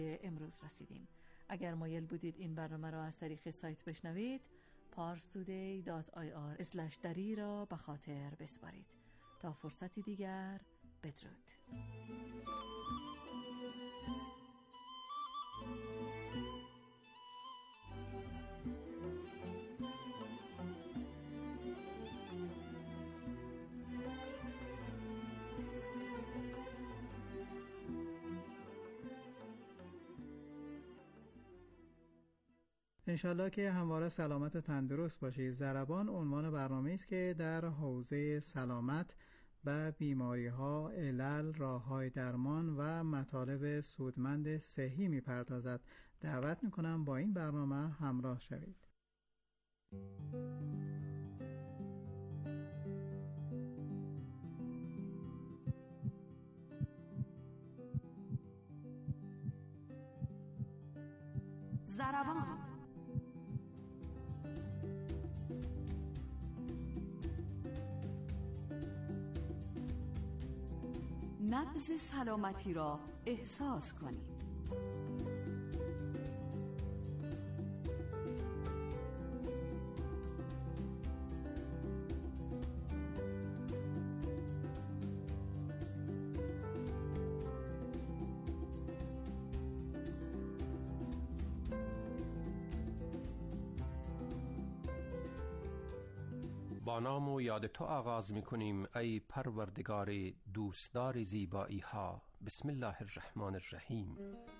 امروز رسیدیم. اگر مایل بودید این برنامه را از طریق سایت بشنوید، parstoday.ir/dari را به خاطر بسپارید. تا فرصتی دیگر، بدرود. انشالله که همواره سلامت و تندرست باشید. ضربان عنوان برنامه است که در حوزه سلامت و بیماری ها، علل، راه های درمان و مطالب سودمند صحی می پردازد. دعوت می کنم با این برنامه همراه شوید. ضربان نبض سلامتی را احساس کنید. با نام و یاد تو آغاز می کنیم ای پروردگار دوستدار زیبایی ها. بسم الله الرحمن الرحیم.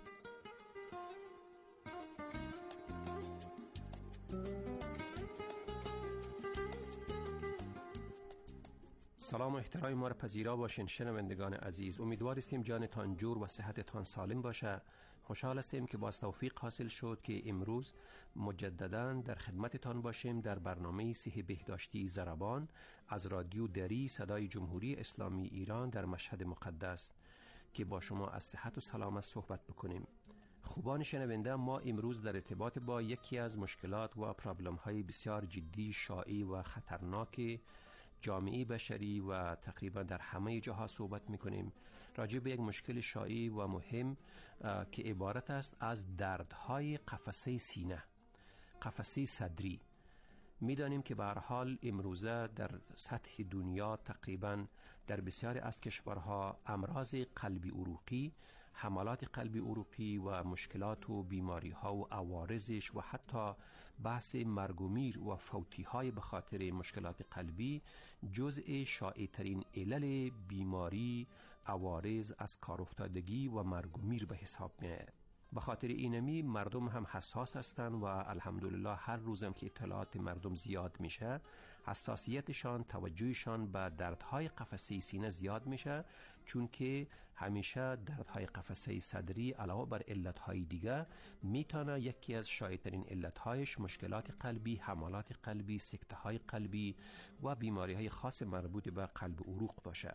سلام و احترام ما را پذیرا باشین شنوندگان عزیز. امیدوار استیم جانتان جور و صحتتان سالم باشه. خوشحال هستیم که با توفیق حاصل شد که امروز مجددا در خدمتتان باشیم در برنامه صحت بهداشتی ضربان از رادیو دری صدای جمهوری اسلامی ایران در مشهد مقدس که با شما از صحت و سلامت صحبت بکنیم. خوبان شنونده، ما امروز در ارتباط با یکی از مشکلات و پرابلم های بسیار جدی، شایع و خطرناک جامعه بشری و تقریبا در همه جاها صحبت میکنیم. راجع به یک مشکل شایع و مهم که عبارت است از دردهای قفسه سینه، قفسه صدری. میدانیم که به هر حال امروزه در سطح دنیا تقریبا در بسیاری از کشورها امراض قلبی عروقی، حملات قلبی عروقی و مشکلات و بیماری ها و عوارضش و حتی بحث مرگ و میر و فوتی های به خاطر مشکلات قلبی جزء شایع ترین علل بیماری، عوارض از کار افتادگی و مرگ و میر به حساب میاد. به خاطر اینمی مردم هم حساس هستند و الحمدلله هر روزم که اطلاعات مردم زیاد میشه، حساسیتشان، توجهشان به دردهای قفسه سینه زیاد میشه، چون که همیشه دردهای قفسه صدری علاوه بر علتهای دیگه میتونه یکی از شایع‌ترین علتهایش مشکلات قلبی، حملات قلبی، سکته‌های قلبی و بیماری‌های خاص مربوط به قلب و عروق باشه.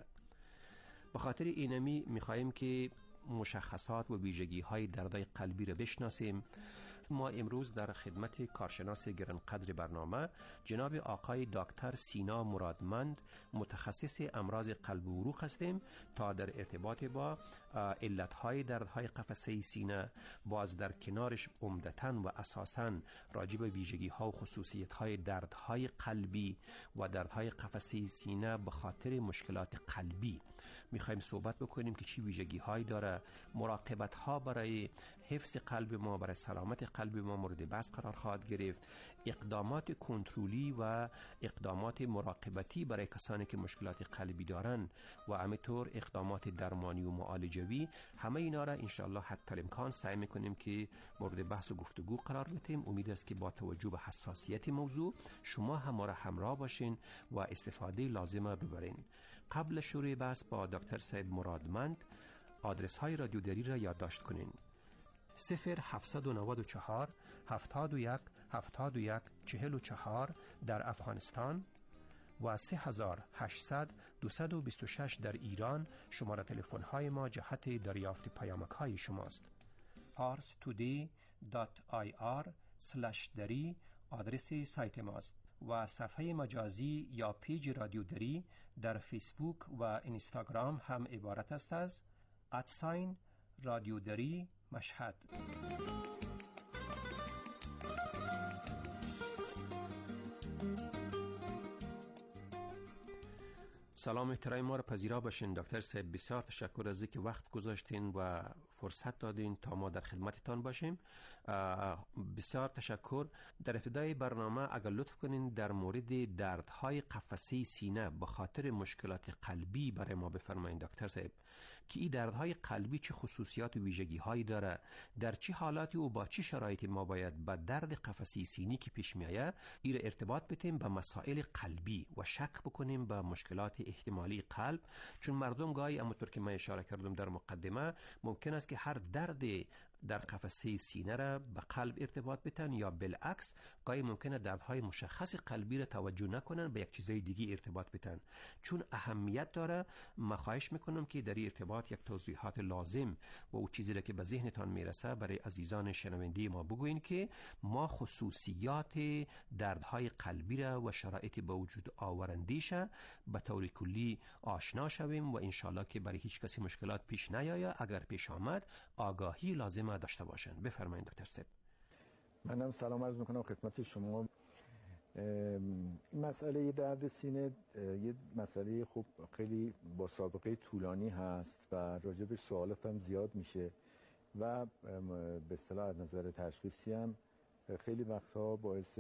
به خاطر اینمی میخوایم که مشخصات و ویژگی های دردهای قلبی را بشناسیم. ما امروز در خدمت کارشناس گرانقدر برنامه جناب آقای دکتر سینا مرادمند، متخصص امراض قلب و عروق هستیم تا در ارتباط با علتهای دردهای قفسه سینه، باز در کنارش عمدتاً و اساساً راجع به ویژگی ها و خصوصیت های دردهای قلبی و دردهای قفسه سینه به خاطر مشکلات قلبی میخوایم صحبت بکنیم که چی ویژگی هایی داره، مراقبت ها برای حفظ قلب ما، برای سلامت قلب ما مورد بحث قرار خواهد گرفت، اقدامات کنترلی و اقدامات مراقبتی برای کسانی که مشکلات قلبی دارن و همینطور اقدامات درمانی و معالجوی. همه اینا را انشاءالله حتی الامکان سعی میکنیم که مورد بحث و گفتگو قرار بدیم. امید است که با توجه به حساسیت موضوع شما هم ما را همراه باشین و استفاده لازمه ببرین. قبل شروع بحث با دکتر صاحب مرادمند آدرس های رادیو دری را یادداشت کنین: 0794 71 71 44 در افغانستان و 3800 226 در ایران. شماره تلفن های ما جهت دریافت پیامک های شماست. parstoday.ir/dari آدرس سایت ماست و صفحه مجازی یا پیج رادیو دری در فیسبوک و اینستاگرام هم عبارت است از @رادیو دری مشهد. سلام احترام ما را پذیرا باشین دکتر صاحب. بسیار تشکر از اینکه وقت گذاشتین و فرصت دادین تا ما در خدمتتان باشیم. بسیار تشکر. در ابتدای برنامه اگر لطف کنین در مورد دردهای قفسه سینه به خاطر مشکلات قلبی برای ما بفرمایید دکتر صاحب، که این دردهای قلبی چه خصوصیات و ویژگی هایی داره، در چه حالاتی و با چه شرایطی ما باید با درد قفسه سینی که پیش میآید این ارتباط بدیم به مسائل قلبی و شک بکنیم به مشکلات احتمالی قلب. چون مردم گاهی همونطور که من اشاره کردم در مقدمه ممکن است که هر درد در قفسه سینه را به قلب ارتباط بدن یا بالعکس گاهی ممکنه دردهای مشخص قلبی را توجه نکنن به یک چیزای دیگه ارتباط بدن. چون اهمیت داره من خواهش میکنم که در این ارتباط یک توضیحات لازم و او چیزی را که به ذهنتان میرسه برای عزیزان شنونده ما بگوین که ما خصوصیات دردهای قلبی را و شرایط به وجود آورندیش به طور کلی آشنا شویم و انشالله که برای هیچ کسی مشکلات پیش نیاید. اگر پیش آمد آگاهی لازم داشته باشن. بفرمایید دکتر صاحب. منم سلام عرض میکنم خدمت شما. مسئله درد سینه یه مسئله خوب خیلی با سابقه طولانی هست و راجبش سوالات هم زیاد میشه و به اصطلاح از نظر تشخیصی هم خیلی وقتها باعث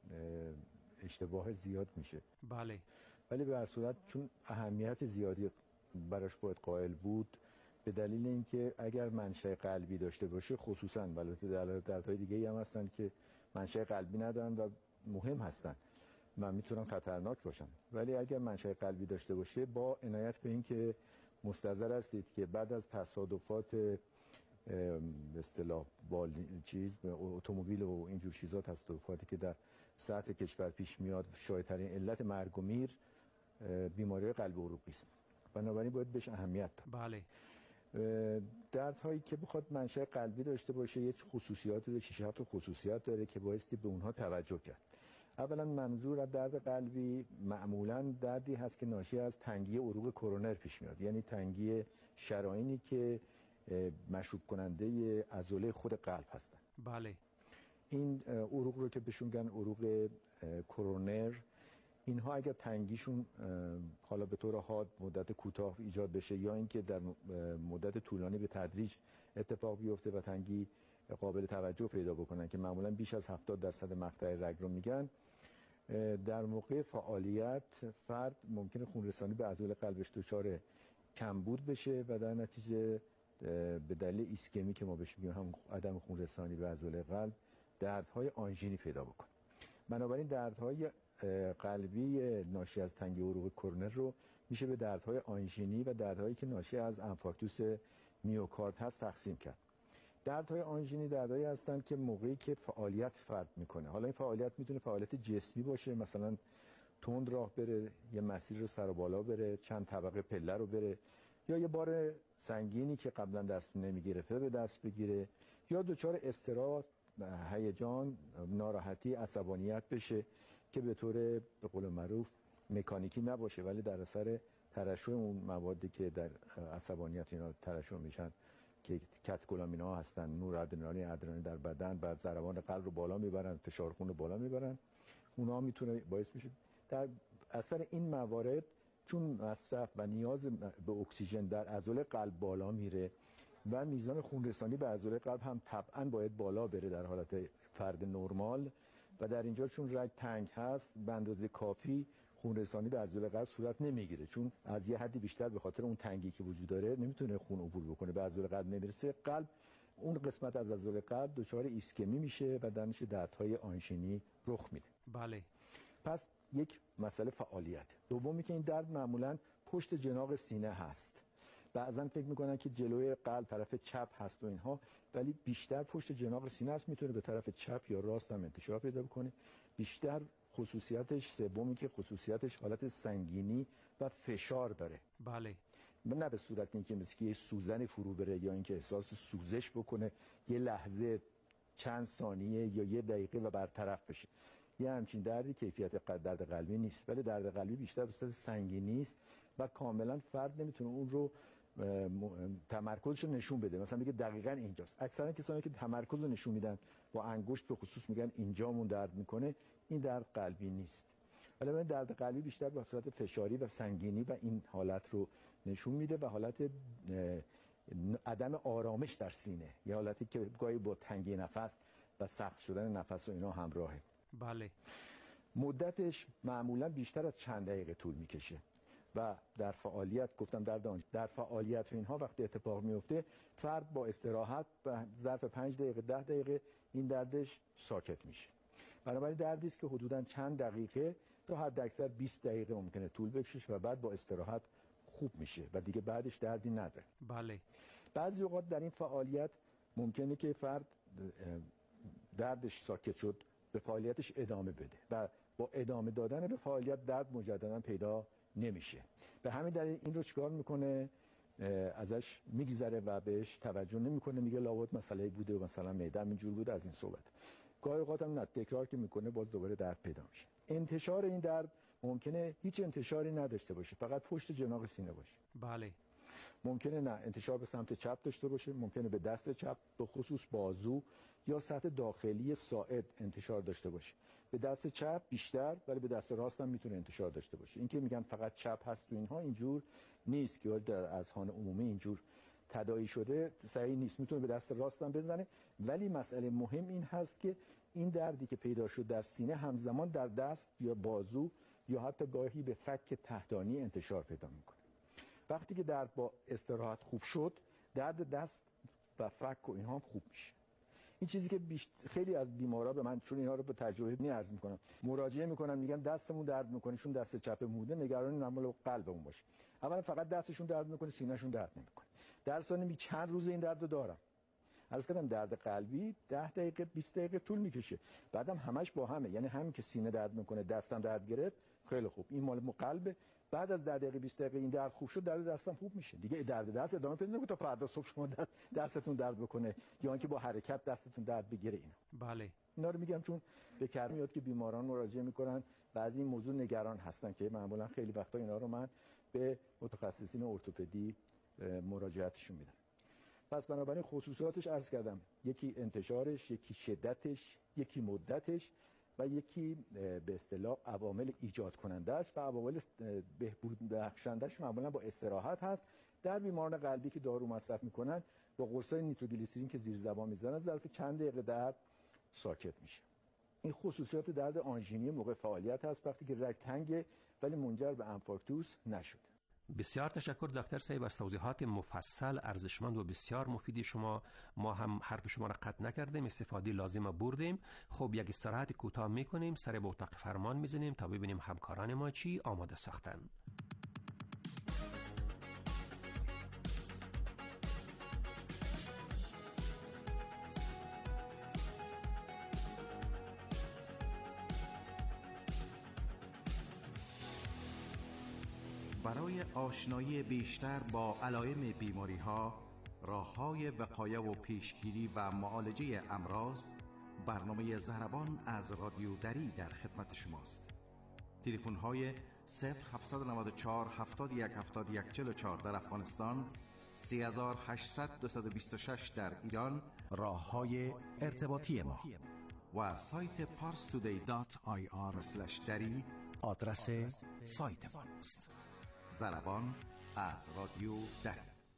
اشتباه زیاد میشه. بله. ولی به هر صورت چون اهمیت زیادی براش باید قائل بود به دلیل اینکه اگر منشأ قلبی داشته باشه خصوصا، البته دردهای دیگه‌ای هم هستن که منشأ قلبی ندارن و مهم هستن و میتونن خطرناک باشن، ولی اگر منشأ قلبی داشته باشه با عنایت به اینکه مستحضر هستید که بعد از تصادفات به اصطلاح با اتومبیل و اینجور چیزا، تصادفاتی که در سطح کشور پیش میاد، شایع‌ترین علت مرگ و میر بیماری قلب عروقی است. بنابراین باید بهش اهمیت داد. بله. دردهایی که بخواد منشأ قلبی داشته باشه یه خصوصیات داره، 6 7 خصوصیات داره که بایستی به اونها توجه کرد. اولا منظور از درد قلبی معمولا دردی هست که ناشی از تنگی عروق کرونر پیش میاد، یعنی تنگی شرایینی که مشروب کننده عضله خود قلب هستن. بله. این عروق رو که بهشون میگن عروق کرونر، اینها اگر تنگیشون حالا به طور حاد مدت کوتاه ایجاد بشه یا اینکه در مدت طولانی به تدریج اتفاق بیفته و تنگی قابل توجه پیدا بکنن که معمولا بیش از 70% مقطع رگ رو میگن، در موقع فعالیت فرد ممکنه خونرسانی به عضله قلبش دچار کمبود بشه و در نتیجه به دلیل ایسکمی که ما بهش میگیم هم عدم خونرسانی به عضله قلب دردهای آنژینی پیدا بکنه. بنابراین دردهای قلبی ناشی از تنگی عروق کرونر رو میشه به دردهای آنژینی و دردهایی که ناشی از انفارکتوس میوکارد هست تقسیم کرد. دردهای آنژینی دردهایی هستن که موقعی که فعالیت فرد میکنه، حالا این فعالیت میتونه فعالیت جسمی باشه، مثلا تند راه بره، یه مسیر رو سر و بالا بره، چند طبقه پله رو بره، یا یه بار سنگینی که قبلا دست نمیگرفته به دست بگیره، یا دچار اضطراب، هیجان، ناراحتی، عصبانیت بشه که به طور به قول معروف مکانیکی نباشه ولی در اثر ترشح اون موادی که در عصبانیت اینا ترشح میشن که کاتکولامین‌ها هستن، نورادرنالین، ادرنالین در بدن، بعد ضربان قلب رو بالا میبرن، فشار خون رو بالا میبرن، اونها میتونه باعث میشه در اثر این موارد چون مصرف و نیاز به اکسیژن در عضله قلب بالا میره و میزان خون رسانی به عضله قلب هم طبعا باید بالا بره در حالت فرد نرمال و در اینجا چون رگ تنگ هست به اندازه کافی خون رسانی به عضله قلب صورت نمیگیره، چون از یه حدی بیشتر به خاطر اون تنگی که وجود داره نمیتونه خون عبور بکنه، به عضله قلب نمیرسه، قلب اون قسمت از عضله قلب دچار ایسکمی میشه و در نتیجه دردهای آنژینی رخ میده. بله. پس یک مسئله فعالیت. دومی که این درد معمولا پشت جناق سینه هست. بعضن فکر میکنن که جلوی قلب طرف چپ هست و اینها، ولی بیشتر پشت جناق سینه است، میتونه به طرف چپ یا راست هم انتشار پیدا بکنه. بیشتر خصوصیتش سومی که خصوصیتش حالت سنگینی و فشار داره. بله. نه به صورت اینکه مثل که یه سوزن فرو بره یا اینکه احساس سوزش بکنه یه لحظه چند ثانیه یا یه دقیقه و برطرف بشه. یه همچین دردی کیفیت درد قلبی نیست، ولی درد قلبی بیشتر به صورت سنگینی است و کاملا فرد نمیتونه اون رو تمرکزش رو نشون بده، مثلا میگه دقیقاً اینجاست. اکثرا کسانی که تمرکز رو نشون میدن با انگشت به خصوص میگن اینجامون درد میکنه، این درد قلبی نیست. ولی درد قلبی بیشتر به صورت فشاری و سنگینی و این حالت رو نشون میده و حالت عدم آرامش در سینه، یه حالتی که گاهی با تنگی نفس و سخت شدن نفس و اینا همراهه. بله. مدتش معمولا بیشتر از چند دقیقه طول میکشه و در فعالیت، گفتم در فعالیت و اینها وقتی اتفاق میفته، فرد با استراحت به ظرف 5 دقیقه 10 دقیقه این دردش ساکت میشه. بنابراین دردی است که حدوداً چند دقیقه تا حد اکثر 20 دقیقه ممکنه طول بکشه و بعد با استراحت خوب میشه و دیگه بعدش دردی نداره. بله. بعضی اوقات در این فعالیت ممکنه که فرد دردش ساکت شد به فعالیتش ادامه بده و با ادامه دادن به فعالیت درد مجددا پیدا نمیشه. به همین دلیل این رو چیکار میکنه؟ ازش میگذره و بهش توجه نمیکنه، میگه لابد مسئله بوده و مثلا معده‌م اینجور بوده، از این صحبت. گاهی اوقات هم نه، تکرار که میکنه باز دوباره درد پیدا میشه. انتشار این درد ممکنه هیچ انتشاری نداشته باشه، فقط پشت جناق سینه باشه. بله. ممکنه نه انتشار به سمت چپ داشته باشه، ممکنه به دست چپ به خصوص بازو یا سطح داخلی ساعد انتشار داشته باشه. به دست چپ بیشتر، ولی به دست راست هم میتونه انتشار داشته باشه. این که میگن فقط چپ هست تو اینها اینجور نیست که در اذهان عمومی اینجور تداعی شده، صحیح نیست. میتونه به دست راست هم بزنه، ولی مسئله مهم این هست که این دردی که پیدا شد در سینه همزمان در دست یا بازو یا حتی گاهی به فک تحتانی انتشار پیدا میکنه. وقتی که درد با استراحت خوب شد، درد دست و فک و اینها هم خوب میشه. این چیزی که خیلی از بیمارا به من، چون اینا رو به تجربه عرض میکنم، مراجعه میکنن میگن دستمون درد میکنه، چون دست چپ موده، نگرانی نمال قلبمون باشه. اولا فقط دستشون درد میکنه، سینه‌شون درد نمیکنه. در ثانی چند روز این درد رو دارم. عرض کردم درد قلبی 10 دقیقه 20 دقیقه طول میکشه، بعدم همش با همه، یعنی همین که سینه درد میکنه دستم درد گرفت، خیلی خوب، این مال قلبه. بعد از 10 دقیقه 20 دقیقه این درد خوب شد، درد دستم خوب میشه دیگه. درد دست ادامه پیدا نمیکنه تا فردا صبح شما دستتون درد بکنه یا اینکه با حرکت دستتون درد بگیره. اینا بله. اینا رو میگم چون به کار میاد که بیماران مراجعه میکنن بعضی این موضوع نگران هستن که معمولا خیلی وقتا اینا رو من به متخصصین ارتوپدی مراجعتشون میدم. پس بنابراین خصوصیاتش عرض کردم، یکی انتشارش، یکی شدتش، یکی مدتش و یکی به اصطلاح عوامل ایجاد کنندش و عوامل بهبود بخشندش معمولا با استراحت هست. در بیماران قلبی که دارو مصرف میکنن با قرصای نیتروگلیسرین که زیر زبان میزنن ظرف چند دقیقه درد ساکت میشه. این خصوصیات درد آنژینی موقع فعالیت هست، وقتی که رگ تنگه ولی منجر به انفارکتوس نشده. بسیار تشکر دکتر صاحب از توضیحات مفصل، ارزشمند و بسیار مفید شما. ما هم حرف شما را قطع نکردیم، استفاده لازم بردیم. خب یک استراحت کوتاه میکنیم، سر به اتاق فرمان میزنیم تا ببینیم همکاران ما چی آماده ساختن. برای آشنایی بیشتر با علائم بیماری‌ها، راه‌های وقایه و پیشگیری و معالجه امراض، برنامه ضربان از رادیو دری در خدمت شماست. تلفن‌های 0794 71 71 44 در افغانستان، 3800 226 در ایران راه‌های ارتباطی ما و سایت parstoday.ir/dari آدرس سایت ماست. ضربان از رادیو دری.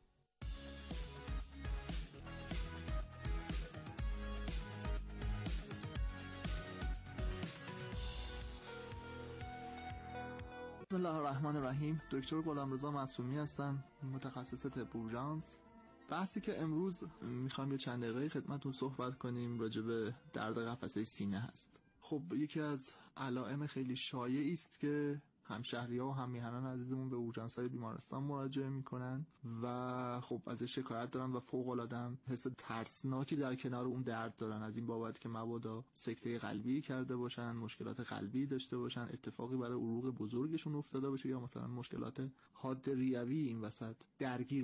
بسم الله الرحمن الرحیم. دکتر غلامرضا معصومی هستم، متخصص طب اورژانس. بحثی که امروز میخوایم یه چند دقیقه خدمتتون صحبت کنیم راجع به درد قفسه سینه هست. خب یکی از علائم خیلی شایعی است که همشهری‌ها و هم‌میهنان عزیزمون به اورژانس‌های بیمارستان مراجعه میکنن و خب ازش شکایت دارن و فوق‌العاده حس ترسناکی در کنار اون درد دارن، از این بابت که مبادا سکته قلبی کرده باشن، مشکلات قلبی داشته باشن، اتفاقی برای عروق بزرگشون افتاده باشه یا مثلا مشکلات حاد ریوی این وسط درگیر باشه.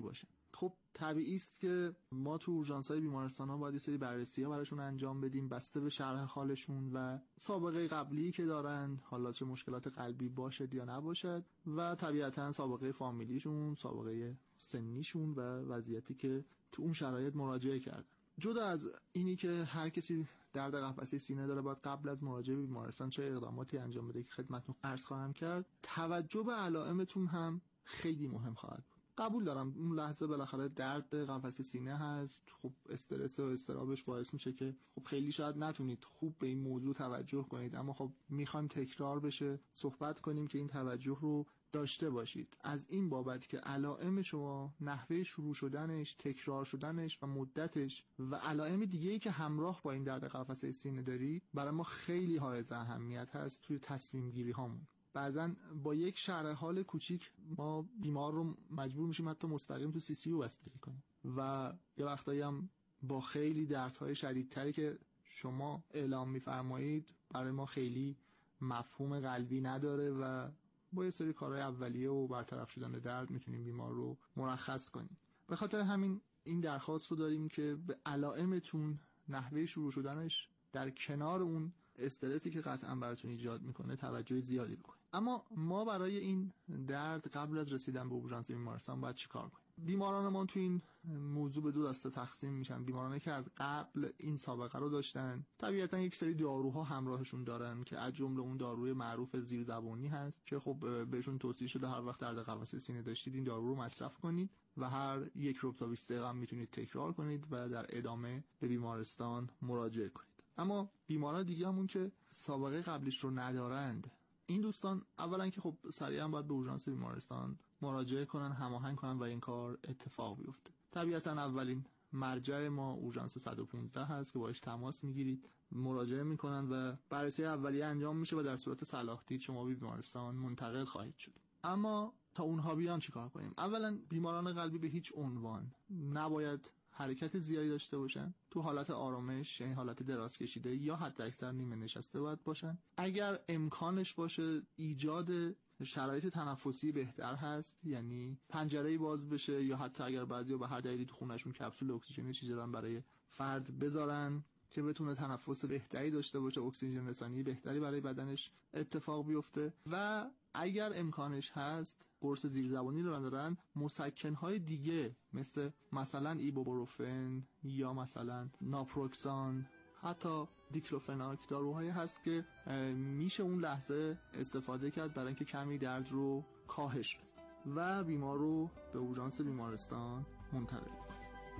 خب طبیعی است که ما تو اورژانس‌های بیمارستان‌ها باید یه سری بررسی‌ها براشون انجام بدیم بسته به شرح حالشون و سابقه قبلی که دارن، حالا چه مشکلات قلبی باشد یا نباشد، و طبیعتاً سابقه فامیلیشون، سابقه سنیشون و وضعیتی که تو اون شرایط مراجعه کردن. جدا از اینی که هر کسی درد قفسه سینه داره باید قبل از مراجعه به بیمارستان چه اقداماتی انجام بده که خدمتتون عرض خواهم کرد، توجه به علائمتون هم خیلی مهم خواهد بود. قبول دارم اون لحظه بالاخره درد قفسه سینه هست، خب استرس و اضطرابش باعث میشه که خب خیلی شاید نتونید خوب به این موضوع توجه کنید، اما خب میخوایم تکرار بشه، صحبت کنیم که این توجه رو داشته باشید از این بابت که علائم شما، نحوه شروع شدنش، تکرار شدنش و مدتش و علائم دیگه‌ای که همراه با این درد قفسه سینه دارید برای ما خیلی حائز اهمیت هست توی تصمیم گیری هامون. بعضن با یک شرح حال کوچیک ما بیمار رو مجبور میشیم حتی مستقیم تو CCU بستری کنیم و یه وقتایی هم با خیلی دردهای شدیدتری که شما اعلام میفرمایید برای ما خیلی مفهوم قلبی نداره و با یه سری کارهای اولیه و برطرف شدن درد میتونیم بیمار رو مرخص کنیم. به خاطر همین این درخواست رو داریم که به علائمتون، نحوه شروع شدنش در کنار اون استرسی که قطعا براتون ایجاد میکنه توجه زیادی بکنید. اما ما برای این درد قبل از رسیدن به اورژانس بیمارستان باید چیکار کنیم؟ بیماران ما تو این موضوع به دو دسته تقسیم میشن. بیمارانی که از قبل این سابقه رو داشتن، طبیعتا یک سری داروها همراهشون دارن که از جمله اون داروی معروف زیرزبانی هست که خب بهشون توصیه شده هر وقت درد قفسه سینه داشتید این دارو رو مصرف کنید و هر 1 ربع تا 20 دقیقه میتونید تکرار کنید و در ادامه به بیمارستان مراجعه کنید. اما بیماران دیگه همون که سابقه قبلیش رو ندارند، این دوستان اولا که خب سریعا باید به اورژانس بیمارستان مراجعه کنن، هماهنگ کنن و این کار اتفاق بیفته. طبیعتا اولین مرجع ما اورژانس 115 هست که باهاش تماس میگیرید، مراجعه میکنن و بررسی اولیه انجام میشه و در صورت صلاح دید شما به بیمارستان منتقل خواهید شد. اما تا اونها بیان چیکار کنیم؟ اولا بیماران قلبی به هیچ عنوان نباید حرکت زیادی داشته باشن، تو حالت آرامش یعنی حالت دراز کشیده یا حتی اکثر نیمه نشسته باید باشن. اگر امکانش باشه ایجاد شرایط تنفسی بهتر هست، یعنی پنجره‌ای باز بشه یا حتی اگر بعضیا به هر دلیلی تو خونه‌شون کپسول اکسیژنی چیزی دارن برای فرد بذارن که بتونه تنفس بهتری داشته باشه، اکسیژن رسانی بهتری برای بدنش اتفاق بیفته. و اگر امکانش هست قرص زیرزبانی رو دارن، مسکن‌های دیگه مثلا ایبوپروفن یا مثلا ناپروکسان، حتی دیکلوفناک، داروهایی هست که میشه اون لحظه استفاده کرد برای اینکه کمی درد رو کاهش بده و بیمار رو به اورژانس بیمارستان منتقل کنه.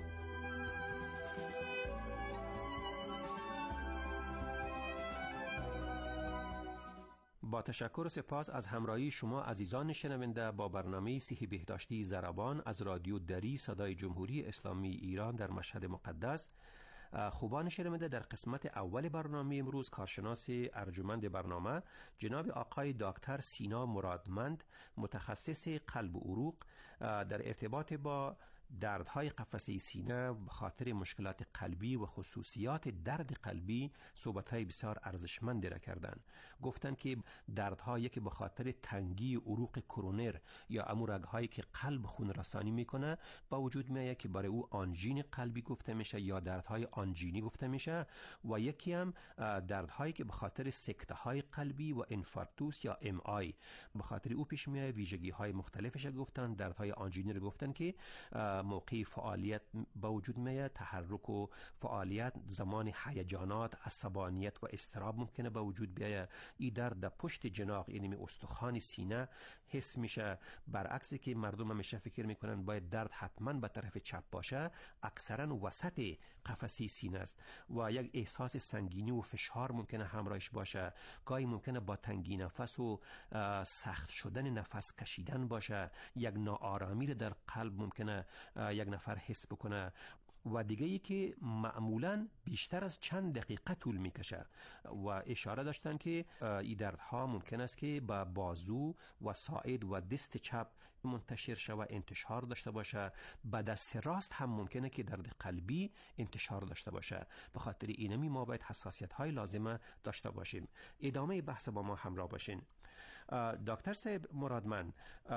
با تشکر و سپاس از همراهی شما عزیزان شنونده با برنامه صحی بهداشتی ضربان از رادیو دری صدای جمهوری اسلامی ایران در مشهد مقدس. خوبان شنونده، در قسمت اول برنامه امروز کارشناس ارجمند برنامه جناب آقای دکتر سینا مرادمند، متخصص قلب و عروق، در ارتباط با دردهای قفسه سینه به خاطر مشکلات قلبی و خصوصیات درد قلبی صحبت‌های بسیار ارزشمندی را کردند. گفتند که دردهایی که به خاطر تنگی عروق کرونر یا امو رگ‌هایی که قلب خون رسانی میکنه با وجود میاد که برای او آنژین قلبی گفته میشه یا دردهای آنژینی گفته میشه، و یکی هم دردهایی که به خاطر سکته‌های قلبی و انفارکتوس یا MI به خاطر او پیش میاد. ویژگی‌های مختلفش گفتن. دردهای آنژینی رو گفتن که موقع فعالیت با وجود میاد، تحرک و فعالیت، زمان هیجانات، عصبانیت و اضطراب ممکنه با وجود بیاید. این در پشت جناق یعنی استخوان سینه حس میشه، برعکس که مردم همیشه فکر میکنن باید درد حتما به طرف چپ باشه، اکثرا وسط قفسه سینه است و یک احساس سنگینی و فشار ممکنه همراهش باشه. گاهی ممکنه با تنگی نفس و سخت شدن نفس کشیدن باشه. یک ناآرامی در قلب ممکنه یک نفر حس بکنه و دیگه ای که معمولاً بیشتر از چند دقیقه طول میکشه و اشاره داشتن که این دردها ممکن است که با بازو و ساعد و دست چپ منتشر شود، انتشار داشته باشه. با دست راست هم ممکنه که درد قلبی انتشار داشته باشه. به خاطر اینمی ما باید حساسیت های لازمه داشته باشیم. ادامه بحث با ما همراه باشین. دکتر صاحب مرادمند،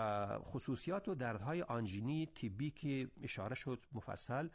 خصوصیات و دردهای آنژینی طبی که اشاره شد مفصل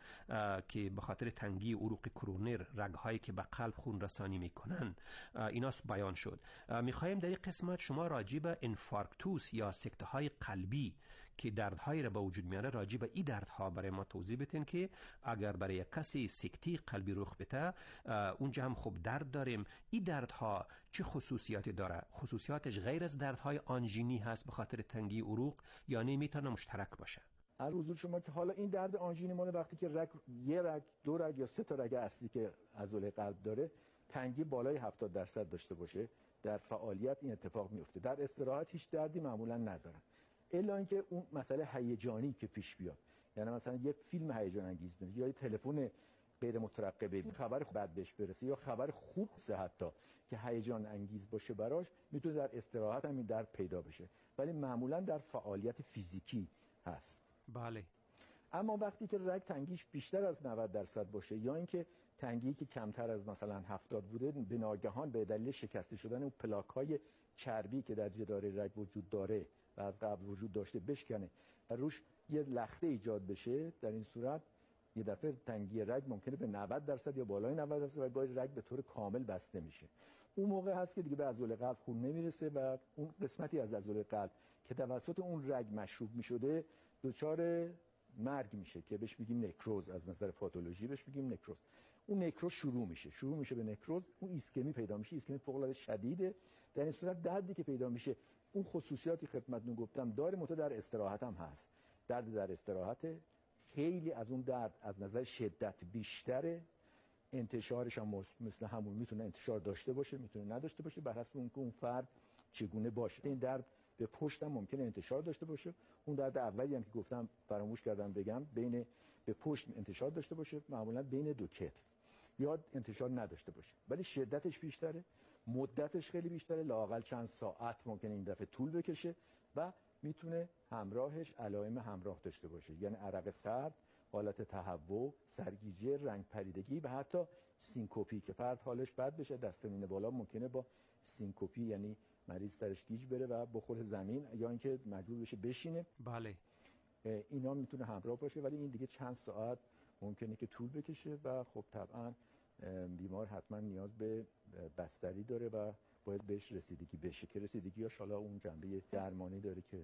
که به خاطر تنگی عروق کرونر، رگ‌هایی که به قلب خون رسانی میکنن، اینا بیان شد. میخوایم در این قسمت شما راجع به انفارکتوس یا سکته‌های قلبی که دردهایی را به وجود میاره، راجع به این دردها برای ما توضیح بدین که اگر برای کسی سکته قلبی رخ بده اونجا هم خوب درد داریم. این دردها چه خصوصیاتی داره؟ خصوصیاتش غیر از دردهای آنژینی هست به خاطر تنگی عروق یا نه میتونه مشترک باشه؟ عرض حضور شما که حالا این درد آنژینی مال وقتی که یه رگ، دو رگ یا سه تا رگ اصلی که عضله قلب داره تنگی بالای 70% داشته باشه، در فعالیت این اتفاق میفته. در استراحت هیچ دردی معمولا ندارن، الا اینکه اون مسئله هیجانی که پیش بیاد، یعنی مثلا یه فیلم هیجان انگیز ببینید یا یه تلفن غیر مترقبه خبر بد بهش برسه یا خبر خوب حتی که هیجان انگیز باشه براش، میتونه در استراحت هم این درد پیدا بشه، ولی معمولا در فعالیت فیزیکی هست. بله. اما وقتی که رگ تنگیش بیشتر از 90% باشه یا اینکه تنگی که کمتر از مثلا 70 بوده، به ناگهان به دلیل شکسته شدن اون پلاک‌های چربی که در جدار رگ وجود داره و از قبل وجود داشته بشکنه و روش یه لخته ایجاد بشه، در این صورت یه دفعه تنگی رگ ممکنه به 90% یا بالای 90% و گاهی رگ به طور کامل بسته میشه. اون موقع هست که دیگه به عضله قلب خون نمیرسه و اون قسمتی از عضله قلب که توسط اون رگ مشروب میشده دچار مرگ میشه که بهش میگیم نکروز. از نظر پاتولوژی بهش میگیم نکروز. اون نکروز شروع میشه به نکروز، اون ایسکمی پیدا میشه، ایسکمی فوق العاده شدیده. در این صورت دردی که پیدا میشه اون خصوصیاتی خدمتتون گفتم داره، متأ در استراحت هم هست. درد در استراحت خیلی از اون درد از نظر شدت بیشتره، انتشارش هم مثل همون میتونه انتشار داشته باشه، میتونه نداشته باشه، بر حسب اون فرد چگونه باشه. این درد به پشت هم ممکنه انتشار داشته باشه. اون درد اولی هم که گفتم فراموش کردم بگم، بین به پشت انتشار داشته باشه، معمولا بین دو کتف، یا انتشار نداشته باشه ولی شدتش بیشتره، مدتش خیلی بیشتره، لااقل چند ساعت ممکنه این دفعه طول بکشه و میتونه همراهش علائم همراه داشته باشه، یعنی عرق سرد، حالت تهوع، سرگیجه، رنگ پریدگی و حتی سینکوپی که فرد حالش بد بشه. در سنین بالا ممکنه با سینکوپی یعنی مریض سرش گیج بره و بخوره زمین یا اینکه مجبور بشه بشینه. بله. اینا میتونه همراه باشه ولی این دیگه چند ساعت ممکنه که طول بکشه و خب طبعا بیمار حتما نیاز به بستری داره و باید بهش رسیدگی بشه که رسیدگی یا شالا اون جنبه درمانی داره که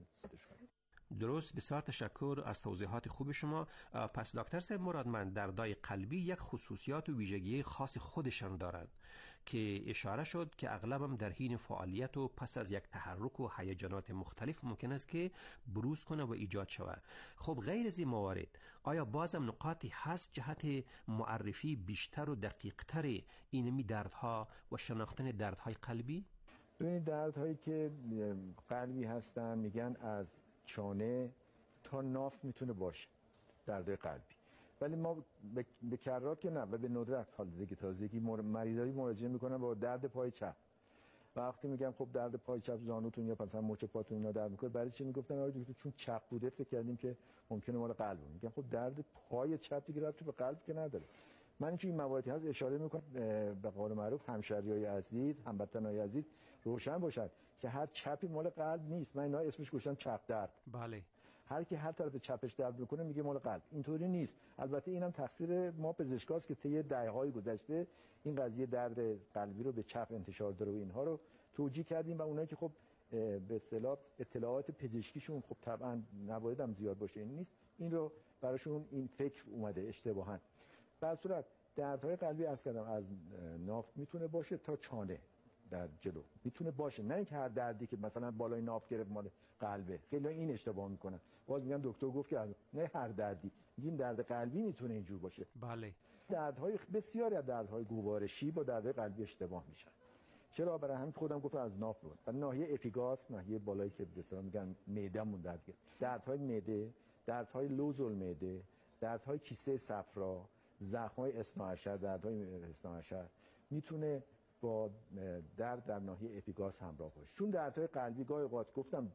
درست. بسیار تشکر از توضیحات خوب شما. پس دکتر صاحب مرادمند، دردهای قلبی یک خصوصیات و ویژگی خاص خودشان دارند که اشاره شد که اغلبم در حین فعالیت و پس از یک تحرک و هیجانات مختلف ممکن است که بروز کنه و ایجاد شود. خب غیر از این موارد آیا بازم نقاطی هست جهت معرفی بیشتر و دقیقتر اینمی دردها و شناختن دردهای قلبی؟ ببینید دردهایی که قلبی هستن میگن از چانه تا ناف میتونه باشه درد قلبی، ولی ما به کرات که نه و به ندرت حال دیگه تازگی مریضایی مراجعه میکنن با درد پای چپ. وقتی میگم خب درد پای چپ زانوتون یا مثلا مچ پاتون اینا درد میکنه، برای چی میگفتن آقای دکتر چون چپ بوده فکر کردیم که ممکنه مال قلبه. میگم خب درد پای چپ دیگه ربطی به قلب که نداره. من چون این مواردی هست اشاره میکنم به قول معروف همشهریای عزیز، هموطنای عزیز روشن باشد که هر چپی مال قلب نیست. من اینا اسمش گذاشتم چپ درد. بله. هر کی هر طرف چپش درد میکنه میگه مال قلب، اینطوری نیست. البته اینم تقصیر ما پزشکاست که طی دهه‌های گذشته این قضیه درد قلبی رو به چپ انتشار داره و اینها رو توجیه کردیم و اونایی که خب به اصطلاح اطلاعات پزشکیشون خب طبعا نباید هم زیاد باشه، این نیست، این رو براشون این فکر اومده اشتباهاً. به هر صورت دردهای قلبی عرض کردم از ناف میتونه باشه تا چانه در جلو میتونه باشه، نه اینکه هر دردی که مثلا بالای ناف گرفت مال قلبه. خیلی این اشتباه میکنن، باز میگم دکتر گفت که نه هر دردی، میگیم درد قلبی میتونه اینجور باشه. بله. دردهای بسیاری از دردهای گوارشی با دردهای قلبی اشتباه میشن. چرا؟ برای همین خودم گفتم از ناف بود. و ناحیه اپیگاس، ناحیه بالایی که به اصطلاح میگن معدهمون درد گرفت، دردهای معده، دردهای لوز المعده، دردهای کیسه صفرا، زخم‌های اثناعشر، دردهای اثناعشر میتونه با درد در ناحیه اپیگاس همراه باشه. چون دردهای قلبی گاهی اوقات گفتم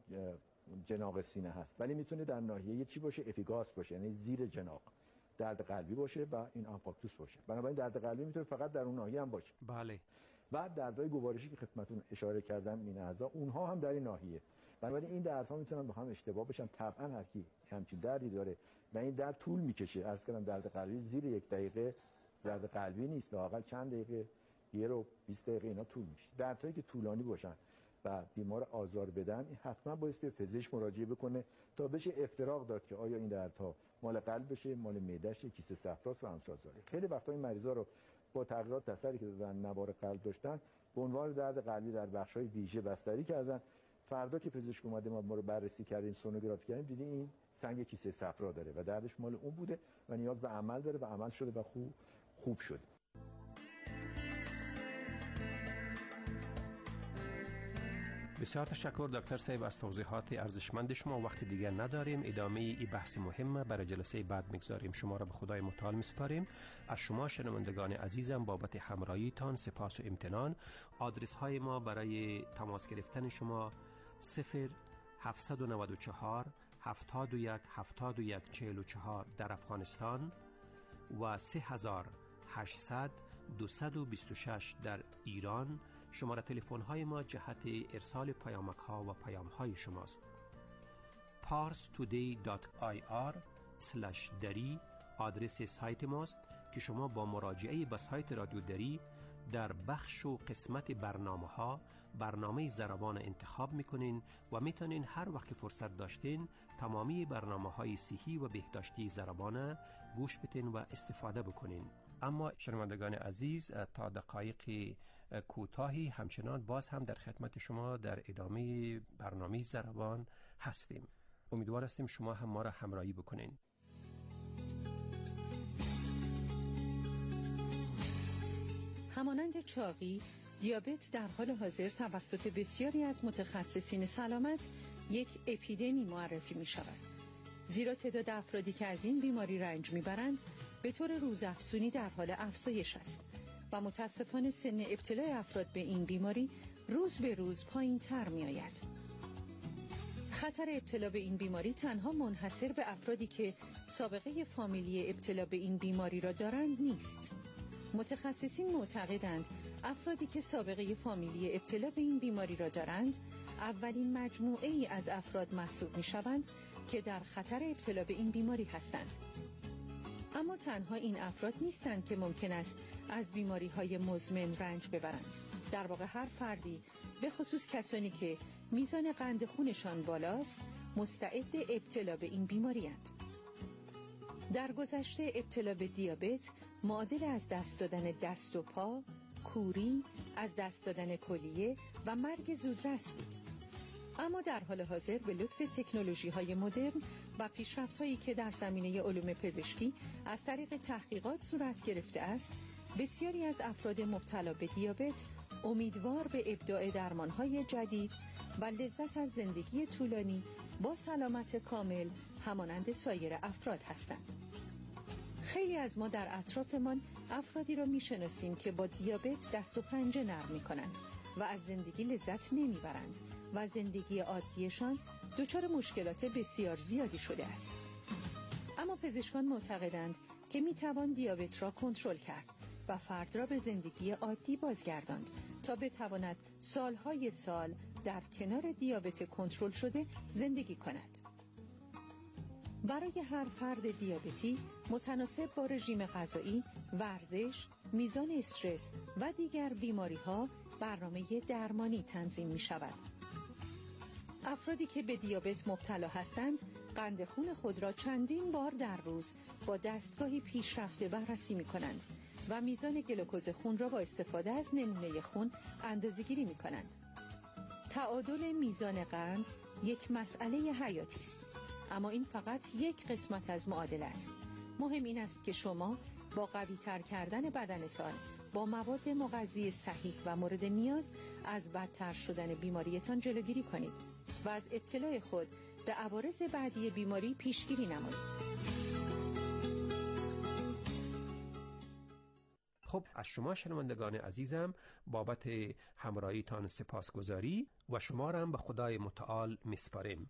جناق سینه هست ولی میتونه در ناحیه چی باشه؟ اپیگاس باشه، یعنی زیر جناق درد قلبی باشه و این آنفاکتوس باشه. بنابراین درد قلبی میتونه فقط در اون ناحیه هم باشه. بله. و دردهای گوارشی که خدمتتون اشاره کردم این اعضا، اونها هم در این ناحیه. بنابراین این دردها میتونن با هم اشتباه بشن. طبعا هر کی همچین دردی داره و این درد طول میکشه، عرض کردم درد قلبی زیر 1 دقیقه درد قلبی نیست، لااقل چند دقیقه، 1 رو 20 دقیقه اینا طول میشه. دردهایی که طولانی باشن و بیمار آزار بدن، حتما بایستی به پزشک مراجعه بکنه تا بشه افتراق داد که آیا این دردها مال قلب بشه، مال معده‌شه، کیسه صفراست و امثال ذالک. خیلی وقتا این مریضا رو با تغییرات تسری که دادن نوار قلب داشتن به عنوان درد قلبی در بخش‌های ویژه بستری کردن. فردا که پزشک اومده ما رو بررسی کردیم، سونوگرافی کردیم، دیدیم این سنگ کیسه صفرا داره و دردش مال اون بوده و نیاز به عمل داره و عمل شده و خوب شده. بسیار تشکر دکتر صاحب از توضیحات ارزشمند شما. وقت دیگر نداریم، ادامه ای بحث مهم برای جلسه بعد میگذاریم. شما را به خدای متعال میسپاریم. از شما شنوندگان عزیزم بابت همراهیتان سپاس و امتنان. آدرس های ما برای تماس گرفتن شما 0794 71 71 44 در افغانستان و 3800 226 در ایران. شماره تلفن های ما جهت ارسال پیامک ها و پیام های شماست. parstoday.ir/dari آدرس سایت ماست که شما با مراجعه به سایت رادیو دری در بخش و قسمت برنامه ضربان انتخاب میکنین و میتونین هر وقت فرصت داشتین تمامی برنامه‌های صحی و بهداشتی ضربان گوش بدین و استفاده بکنین. اما شنوندگان عزیز، تا دقایق کوتاهی همچنان باز هم در خدمت شما در ادامه برنامه ضربان هستیم. امیدوار هستیم شما هم ما را همراهی بکنین. همانند چاقی، دیابت در حال حاضر توسط بسیاری از متخصصین سلامت یک اپیدمی معرفی می شود. زیرا تعداد افرادی که از این بیماری رنج می برند به طور روزافزونی در حال افزایش است و متاسفانه سن ابتلای افراد به این بیماری روز به روز پایین تر می آید. خطر ابتلا به این بیماری تنها منحصر به افرادی که سابقه فامیلی ابتلا به این بیماری را دارند نیست. متخصصین معتقدند افرادی که سابقه فامیلی ابتلا به این بیماری را دارند اولین مجموعه ای از افراد محسوب می شوند که در خطر ابتلا به این بیماری هستند. اما تنها این افراد نیستند که ممکن است از بیماری‌های مزمن رنج ببرند. در واقع هر فردی، به خصوص کسانی که میزان قند خونشان بالاست، مستعد ابتلا به این بیماری اند. در گذشته ابتلا به دیابت معادل از دست دادن دست و پا، کوری، از دست دادن کلیه و مرگ زودرس بود. اما در حال حاضر به لطف تکنولوژی‌های مدرن و پیشرفت‌هایی که در زمینه علوم پزشکی از طریق تحقیقات صورت گرفته است، بسیاری از افراد مبتلا به دیابت امیدوار به ابداع درمان‌های جدید و لذت از زندگی طولانی با سلامت کامل همانند سایر افراد هستند. خیلی از ما در اطرافمان افرادی را می‌شناسیم که با دیابت دست و پنجه نرم می‌کنند و از زندگی لذت نمی‌برند و زندگی عادیشان دچار مشکلات بسیار زیادی شده است. اما پزشکان معتقدند که می‌توان دیابت را کنترل کرد و فرد را به زندگی عادی بازگرداند تا بتواند سالهای سال در کنار دیابت کنترل شده زندگی کند. برای هر فرد دیابتی متناسب با رژیم غذایی، ورزش، میزان استرس و دیگر بیماری‌ها برنامه درمانی تنظیم می‌شود. افرادی که به دیابت مبتلا هستند، قند خون خود را چندین بار در روز با دستگاهی پیشرفته بررسی می‌کنند و میزان گلوکوز خون را با استفاده از نمونه خون اندازه‌گیری می‌کنند. تعادل میزان قند یک مسئله حیاتی است، اما این فقط یک قسمت از معادله است. مهم این است که شما با قوی‌تر کردن بدنتان با مواد مغذی صحیح و مورد نیاز از بدتر شدن بیماریتان جلوگیری کنید و از ابتلای خود به عوارض بعدی بیماری پیشگیری نمایید. خب، از شما شنوندگان عزیزم بابت همراهیتان سپاسگزاری و شما را هم به خدای متعال میسپاریم.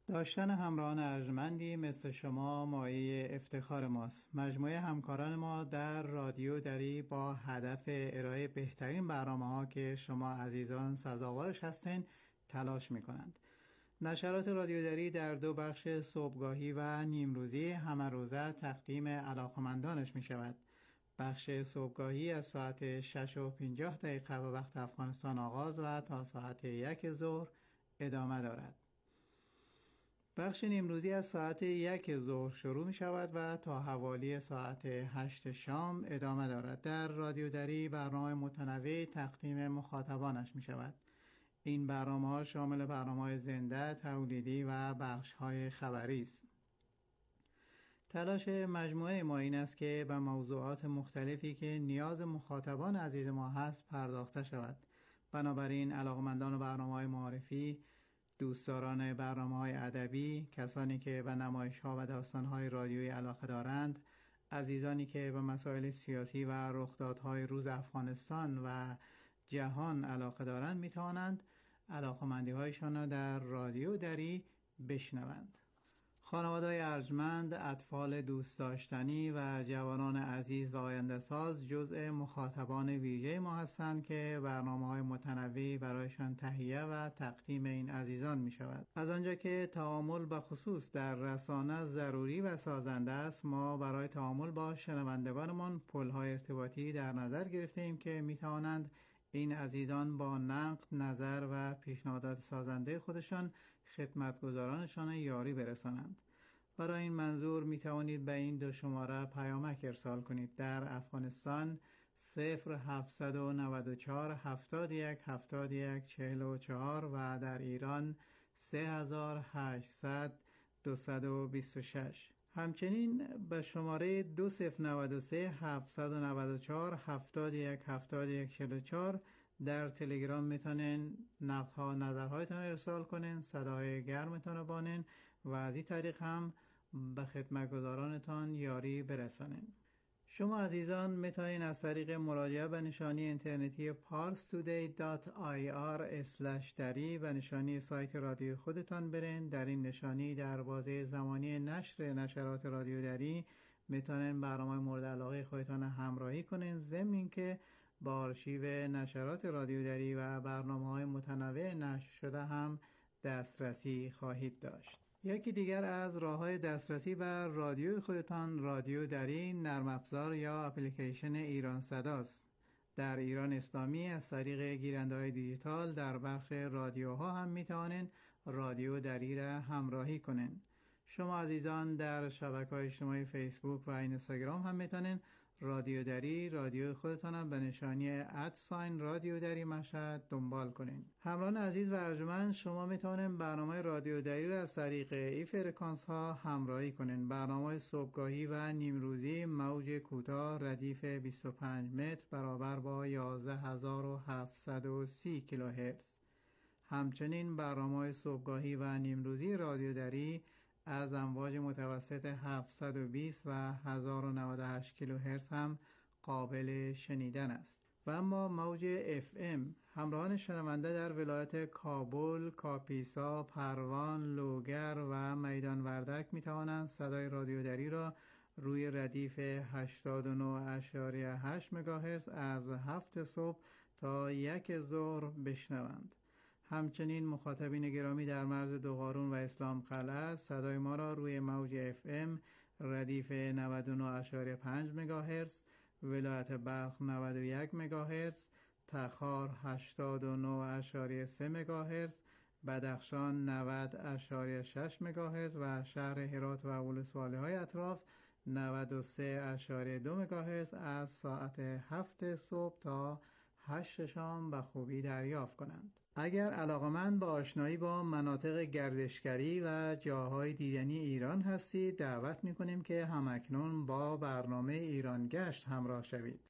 داشتن همراهان ارجمندی مثل شما مایه افتخار ماست. مجموعه همکاران ما در رادیو دری با هدف ارائه بهترین برنامه‌ها که شما عزیزان سزاوارش هستین تلاش می‌کنند. نشرات رادیو دری در 2 بخش صبحگاهی و نیمروزی همه روزه تقدیم علاقمندانش می‌شود. بخش صبحگاهی از ساعت 6:50 به وقت افغانستان آغاز و تا ساعت 1 ظهر ادامه دارد. بخش نیمروزی از ساعت 1 ظهر شروع می شود و تا حوالی ساعت 8 شام ادامه دارد. در رادیو دری برنامه متنوع تقدیم مخاطبانش می شود. این برنامه‌ها شامل برنامه‌های زنده، تولیدی و بخش‌های خبری است. تلاش مجموعه ما این است که به موضوعات مختلفی که نیاز مخاطبان عزیز ما هست پرداخته شود. بنابراین علاقمندان برنامه‌های معرفی، دوستداران برنامه‌های ادبی، کسانی که به نمایش‌ها و داستان‌های رادیویی علاقه دارند، عزیزانی که به مسائل سیاسی و رخدادهای روز افغانستان و جهان علاقه دارند می‌توانند علاقه‌مندی‌هایشان را در رادیو دری بشنوند. خانواده‌های ارجمند، اطفال دوست داشتنی و جوانان عزیز و آینده ساز جزء مخاطبان ویژه ما هستند که برنامه‌های متنوعی برایشان تهیه و تقدیم این عزیزان می شود. از آنجا که تعامل به خصوص در رسانه ضروری و سازنده است، ما برای تعامل با شنوندگانمان پل‌های ارتباطی در نظر گرفتیم که می توانند این عزیزان با نقد، نظر و پیشنهادات سازنده خودشان خدمتگزارانشان یاری برسانند. برای این منظور می توانید به این 2 شماره پیامک ارسال کنید. در افغانستان 0794 71 71 44 و در ایران 3800 226. همچنین به شماره 2093 794 71 71 44 در تلگرام میتونین نقدها نظرهایتان ارسال کنین، صدای گرمتان بانین و از این طریق هم به خدمتگزارانتان یاری برسانین. شما عزیزان میتونین از طریق مراجعه به نشانی اینترنتی parstoday.ir/dari و نشانی سایت رادیو خودتان برین. در این نشانی در بازه زمانی نشر نشرات رادیو دری میتونین برنامه مورد علاقه خودتان همراهی کنین، ضمن اینکه با آرشیو نشرات رادیو دری و برنامه‌های متنوع نشر شده هم دسترسی خواهید داشت. یکی دیگر از راه‌های دسترسی بر رادیو خودتان رادیو دری نرم افزار یا اپلیکیشن ایران صداست. در ایران اسلامی از طریق گیرنده‌های دیجیتال در بخش رادیوها هم می‌توانید رادیو دری را همراهی کنین. شما عزیزان در شبکه‌های اجتماعی فیسبوک و اینستاگرام هم می‌تونید رادیو دری رادیو خودتان هم به نشانی رادیو دری مشهد دنبال کنین. همراهان عزیز و ارجمند، شما میتونید برنامه رادیو دری را از طریق این فرکانس ها همراهی کنین. برنامه صبحگاهی و نیمروزی موج کوتاه ردیف 25 متر برابر با 11730 کیلوهرتز. همچنین برنامه صبحگاهی و نیمروزی رادیو دری از امواج متوسط 720 و 1098 کیلوهرتز هم قابل شنیدن است. و اما موج FM همراهان شنونده در ولایت کابل، کاپیسا، پروان، لوگر و میدان وردک می توانند صدای رادیو دری را روی ردیف 89.8 مگاهرتز از 7 صبح تا 1 ظهر بشنوند. همچنین مخاطبین گرامی در مرز دوقارون و اسلام قلعه صدای ما را روی موج FM ردیف 99.5 مگاهرتز، ولایت بلخ 91 مگاهرتز، تخار 89.3 مگاهرتز، بدخشان 90.6 مگاهرتز و شهر هرات و ولسوالی‌های اطراف 93.2 مگاهرتز از ساعت 7 صبح تا 8 شام به خوبی دریافت کنند. اگر علاقمند به آشنایی با مناطق گردشگری و جاهای دیدنی ایران هستید، دعوت می‌کنیم که همکنون با برنامه ایران گشت همراه شوید.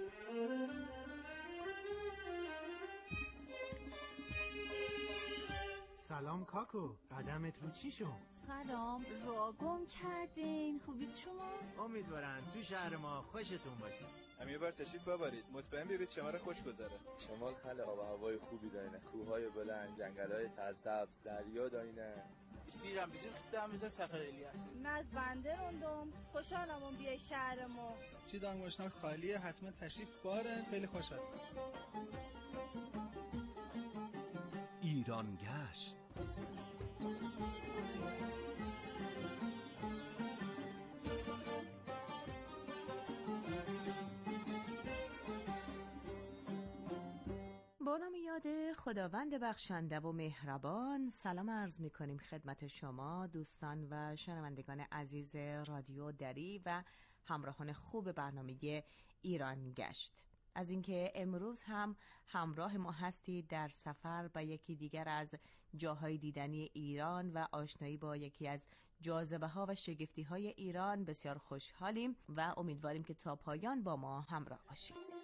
سلام کاکو، قدمت رو چی شد؟ سلام، راه گم کردین. خوبید شما؟ امیدوارم تو شهر ما خوشتون باشه. هم یه بار تشریف ببرید، مطمئن بیارید شمال خوش گذره. شمال خیلی آب و هوای خوبی داره، کوههای بلند، جنگل‌های سرسبز، دریا داینه. Bizden bize sefer Elias. از بنده روندم خوشحالم اون بیای شهر ما. چی دانگوشنار خالیه حتما تشریف بارن خیلی خوش هستم. ایران گشت. با نام یاد خداوند بخشنده و مهربان، سلام عرض می کنیم خدمت شما دوستان و شنوندگان عزیز رادیو دری و همراهان خوب برنامه ایران گشت. از اینکه امروز هم همراه ما هستید در سفر به یکی دیگر از جاهای دیدنی ایران و آشنایی با یکی از جاذبه ها و شگفتی های ایران بسیار خوشحالیم و امیدواریم که تا پایان با ما همراه باشید.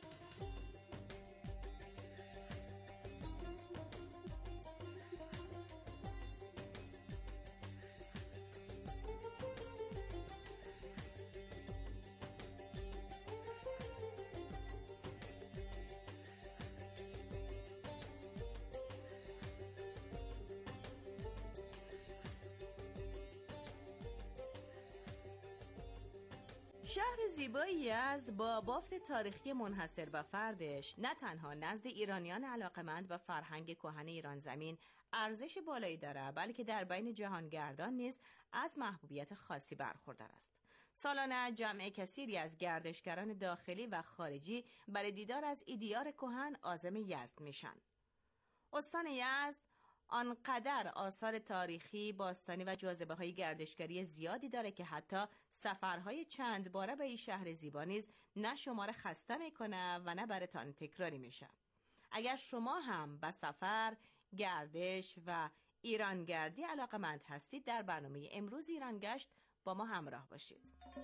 شهر زیبای یزد با بافت تاریخی منحصر به فردش نه تنها نزد ایرانیان علاقمند به فرهنگ کهن ایران زمین ارزش بالایی داره، بلکه در بین جهانگردان نیز از محبوبیت خاصی برخوردار است. سالانه جمع کثیری از گردشگران داخلی و خارجی برای دیدار از ایدیار کهن عازم یزد میشن. استان یزد آنقدر آثار تاریخی، باستانی و جاذبه‌های گردشگری زیادی داره که حتی سفرهای چند باره به این شهر زیبا نیز نه شما را خسته میکنه و نه براتان تکراری میشه. اگر شما هم به سفر، گردش و ایرانگردی علاقه‌مند هستید، در برنامه امروز ایران گشت با ما همراه باشید.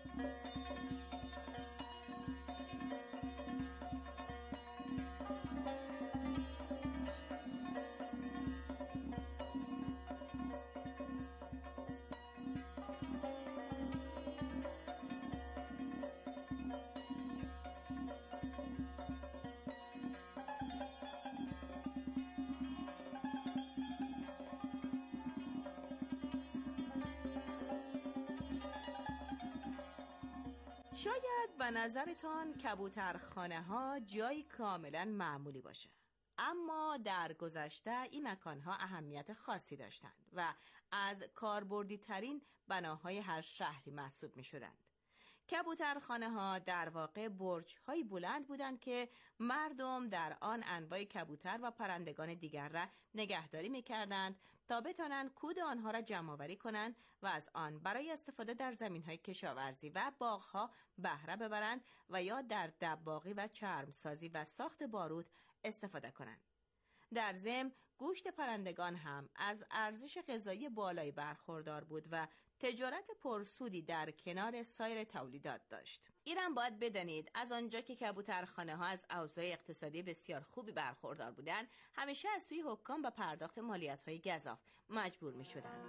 شاید به نظرتان کبوترخانه ها جایی کاملا معمولی باشه، اما در گذشته این مکان ها اهمیت خاصی داشتند و از کاربردی ترین بناهای هر شهری محسوب می شدند. کبوترخانه ها در واقع برج های بلند بودند که مردم در آن انواع کبوتر و پرندگان دیگر را نگهداری می کردند تا بتوانند کود آنها را جمع آوری کنند و از آن برای استفاده در زمین های کشاورزی و باغ ها بهره ببرند و یا در دباغی و چرمسازی و ساخت بارود استفاده کنند. در ضمن گوشت پرندگان هم از ارزش غذایی بالایی برخوردار بود و تجارت پرسودی در کنار سایر تولیدات داشت. ایران باید بدانید از آنجا که کبوترخانه ها از اوضاع اقتصادی بسیار خوبی برخوردار بودند، همیشه از سوی حکام به پرداخت مالیات های گزاف مجبور می شدند.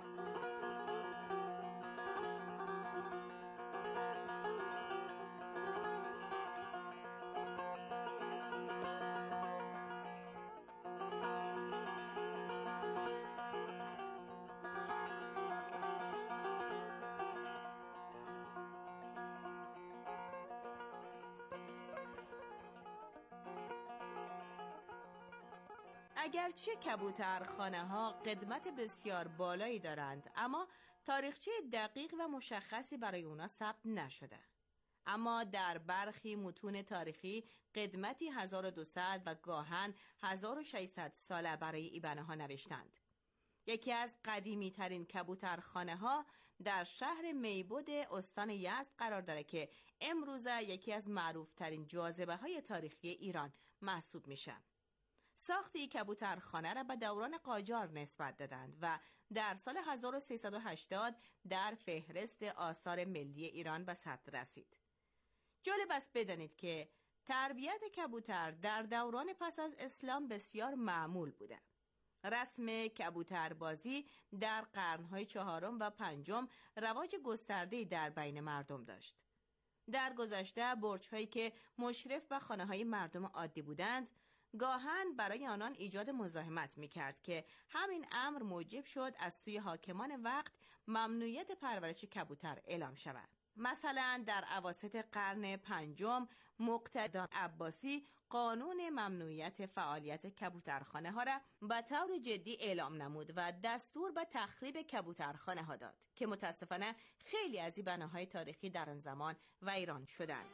اگرچه کبوترخانه ها قدمت بسیار بالایی دارند، اما تاریخچه دقیق و مشخصی برای اونا ثبت نشده. اما در برخی متون تاریخی قدمتی 1200 و گاهن 1600 ساله برای این بناها نوشتند. یکی از قدیمی ترین کبوترخانه ها در شهر میبود استان یزد قرار داره که امروزه یکی از معروف ترین جاذبه های تاریخی ایران محسوب میشه. ساختی کبوترخانه را به دوران قاجار نسبت دادند و در سال 1380 در فهرست آثار ملی ایران به ثبت رسید. جالب است بدانید که تربیت کبوتر در دوران پس از اسلام بسیار معمول بوده. رسم کبوتربازی در قرنهای 4 و 5 رواج گسترده‌ای در بین مردم داشت. در گذشته برج‌هایی که مشرف به خانه‌های مردم عادی بودند، گاهن برای آنان ایجاد مزاحمت می‌کرد که همین امر موجب شد از سوی حاکمان وقت ممنوعیت پرورش کبوتر اعلام شود. مثلا در اواسط قرن پنجم مقتدی عباسی قانون ممنوعیت فعالیت کبوترخانه ها را به طور جدی اعلام نمود و دستور به تخریب کبوترخانه ها داد که متاسفانه خیلی از این بناهای تاریخی در آن زمان ویران شدند.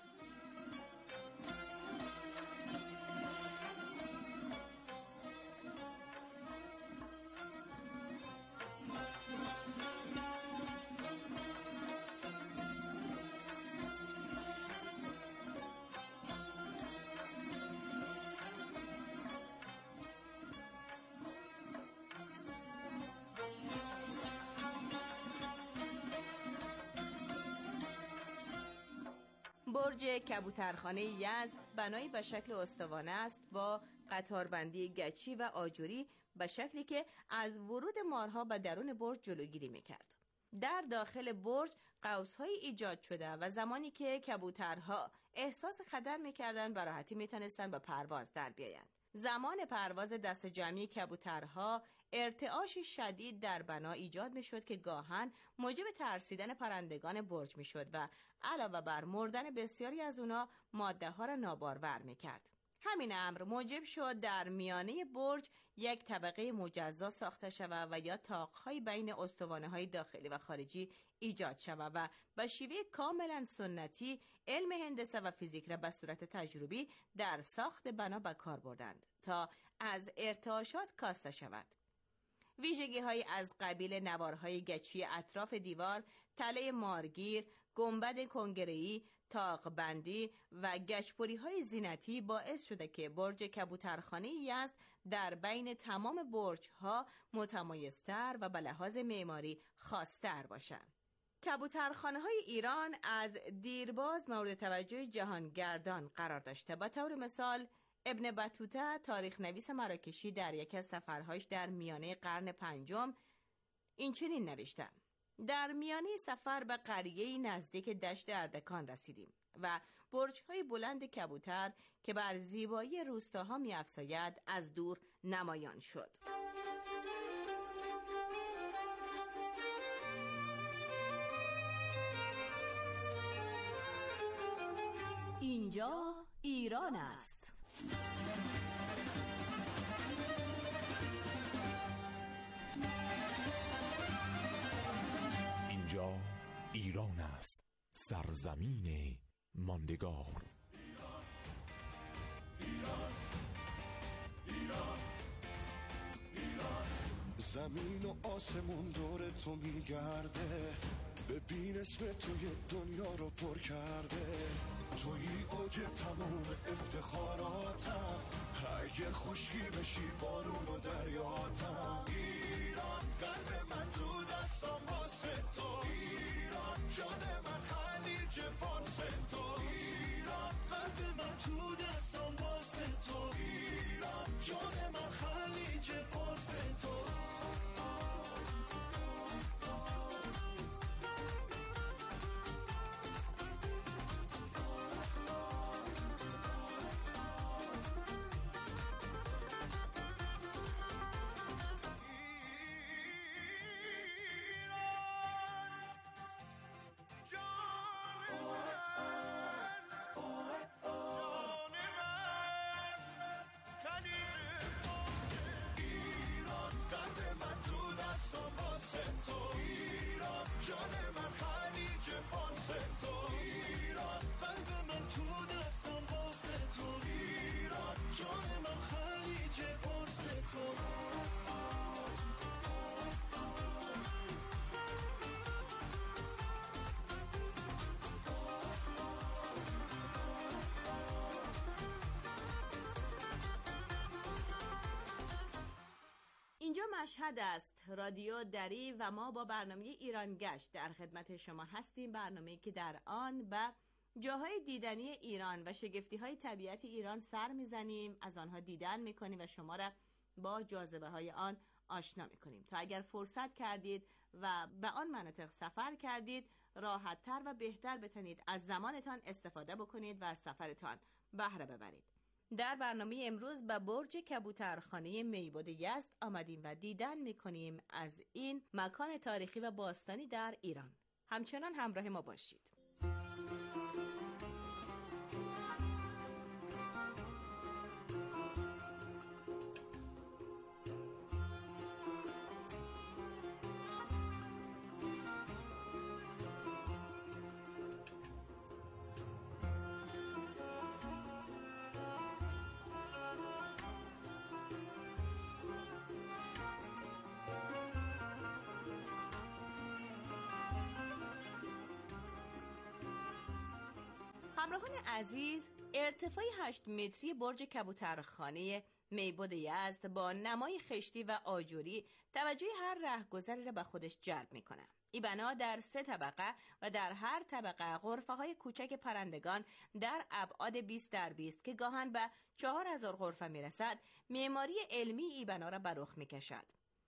برج کبوترخانه یزد بنایی به شکل استوانه است با قطاربندی گچی و آجوری به شکلی که از ورود مارها به درون برج جلوگیری میکرد. در داخل برج قوس‌هایی ایجاد شده و زمانی که کبوترها احساس خطر میکردند به راحتی میتونستند به پرواز در بیایند. زمان پرواز دست جمعی کبوترها ارتعاش شدید در بنا ایجاد میشد که گاهن موجب ترسیدن پرندگان برج میشد و علاوه بر مردن بسیاری از اونا ماده ها را نابارور میکرد. همین امر موجب شد در میانه برج یک طبقه مجزا ساخته شود و یا طاق‌های بین استوانه‌های داخلی و خارجی ایجاد شود و به شیوه کاملا سنتی علم هندسه و فیزیک را به صورت تجربی در ساخت بنا به کار بردند تا از ارتعاشات کاسته شود. ویژگی‌های از قبیل نوارهای گچی اطراف دیوار، تله مارگیر، گنبد کنگره‌ای، طاق‌بندی و گچ‌پری‌های زینتی باعث شده که برج کبوترخانه یزد در بین تمام برج‌ها متمایزتر و به لحاظ معماری خاص‌تر باشد. کبوترخانه‌های ایران از دیرباز مورد توجه جهانگردان قرار داشته. به طور مثال ابن بطوطه تاریخ نویس مراکشی در یکی از سفرهایش در میانه قرن پنجم این چنین نوشته: در میانه سفر به قریه‌ای نزدیک دشت اردکان رسیدیم و برج‌های بلند کبوتر که بر زیبایی روستاها می‌افزاید از دور نمایان شد. اینجا ایران است. اینجا ایران است، سرزمین ماندگار. زمین و آسمون دور تو میگرده، ببین اسم توی دنیا رو پر کرده. توی اوج تمام افتخاراتم، اگه خشکی بشی بارون و دریاتم. ایران قلب من تو دستم واسه تو، ایران جان من خلیج فارس تو، ایران قلب من تو دستم واسه تو، ایران جان من خلیج فارس تو. اینجا مشهد است، رادیو دری و ما با برنامه ایران گشت در خدمت شما هستیم. برنامه‌ای که در آن به جاهای دیدنی ایران و شگفتی‌های طبیعت ایران سر میزنیم، از آنها دیدن میکنیم و شما را با جاذبه‌های آن آشنا میکنیم تا اگر فرصت کردید و به آن مناطق سفر کردید راحت‌تر و بهتر بتونید از زمانتان استفاده بکنید و از سفرتان بهره ببرید. در برنامه امروز به برج کبوترخانه میبد یزد آمدیم و دیدن میکنیم از این مکان تاریخی و باستانی در ایران. همچنان همراه ما باشید. همراهان عزیز، ارتفاع 8 متری برج کبوترخانه میبد یزد با نمای خشتی و آجوری توجه هر رهگذری را به خودش جلب می‌کند. این بنا در 3 طبقه و در هر طبقه غرفه‌های کوچک پرندگان در ابعاد 20 در 20 که گاهن به 4000 غرفه میرسد، معماری علمی این بنا را به رخ میکشد.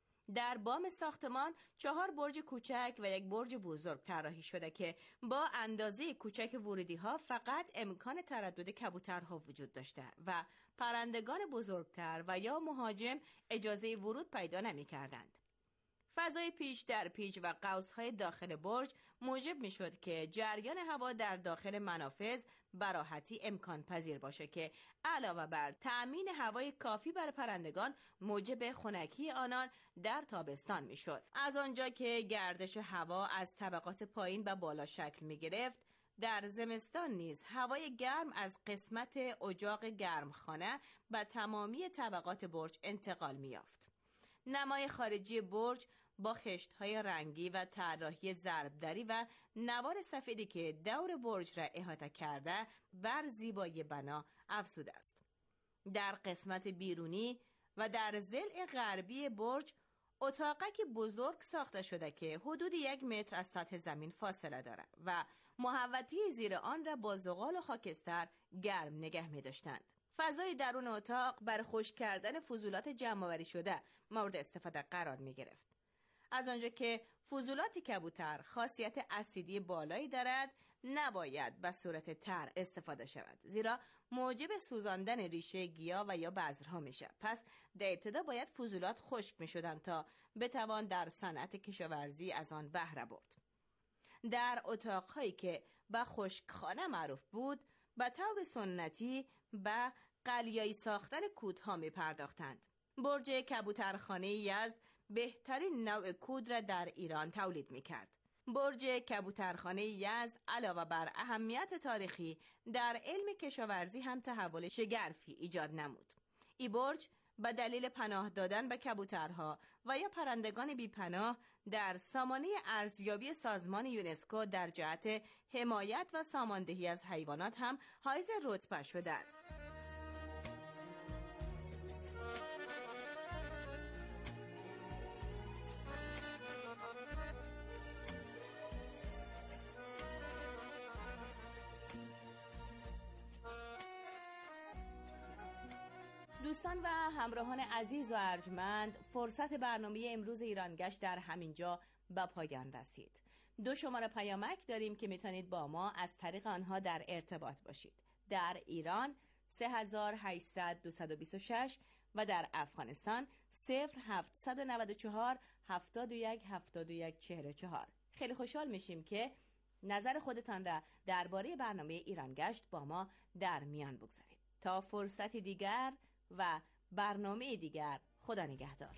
در بام ساختمان 4 برج کوچک و 1 برج بزرگ طراحی شده که با اندازه کوچک ورودی‌ها فقط امکان تردد کبوترها وجود داشته و پرندگان بزرگتر و یا مهاجم اجازه ورود پیدا نمی‌کردند. فضای پیچ در پیچ و قوس‌های داخل برج موجب می‌شد که جریان هوا در داخل منافذ به راحتی امکان پذیر باشه که علاوه بر تأمین هوای کافی بر پرندگان موجب خنکی آنان در تابستان می‌شد. از آنجا که گردش هوا از طبقات پایین به بالا شکل می‌گرفت، در زمستان نیز هوای گرم از قسمت اجاق گرمخانه به تمامی طبقات برج انتقال می‌یافت. نمای خارجی برج با خشت‌های رنگی و طراحی ضربدری و نوار سفیدی که دور برج را احاطه کرده بر زیبایی بنا افزوده است. در قسمت بیرونی و در ضلع غربی برج اتاقک بزرگ ساخته شده که حدود 1 متر از سطح زمین فاصله دارد و محوطه زیر آن را با زغال و خاکستر گرم نگه می داشتند. فضای درون اتاق بر خشک کردن فضولات جمع‌آوری شده مورد استفاده قرار می گرفت. از آنجا که فضولات کبوتر خاصیت اسیدی بالایی دارد، نباید به صورت تر استفاده شود، زیرا موجب سوزاندن ریشه گیاه و یا بذرها میشه. پس در ابتدا باید فضولات خشک میشدند تا بتوان در صنعت کشاورزی از آن بهره برد. در اتاقهایی که به خشکخانه معروف بود، به طور سنتی به قلیایی ساختن کودها می پرداختند. برج کبوترخانه یزد بهترین نوع کود را در ایران تولید می کرد. برج کبوترخانه یزد علاوه بر اهمیت تاریخی در علم کشاورزی هم تحول شگرفی ایجاد نمود. این برج به دلیل پناه دادن به کبوترها و یا پرندگان بی پناه در سامانه ارزیابی سازمان یونسکو در جهت حمایت و ساماندهی از حیوانات هم حائز رتبه شده است. دوستان و همراهان عزیز و ارجمند، فرصت برنامه امروز ایرانگشت در همینجا به پایان رسید. 2 شماره پیامک داریم که میتونید با ما از طریق آنها در ارتباط باشید. در ایران 3800-226 و در افغانستان 0794 71 71 44. خیلی خوشحال میشیم که نظر خودتان را درباره برنامه ایرانگشت با ما در میان بگذارید. تا فرصتی دیگر و برنامه دیگر، خدا نگهدار.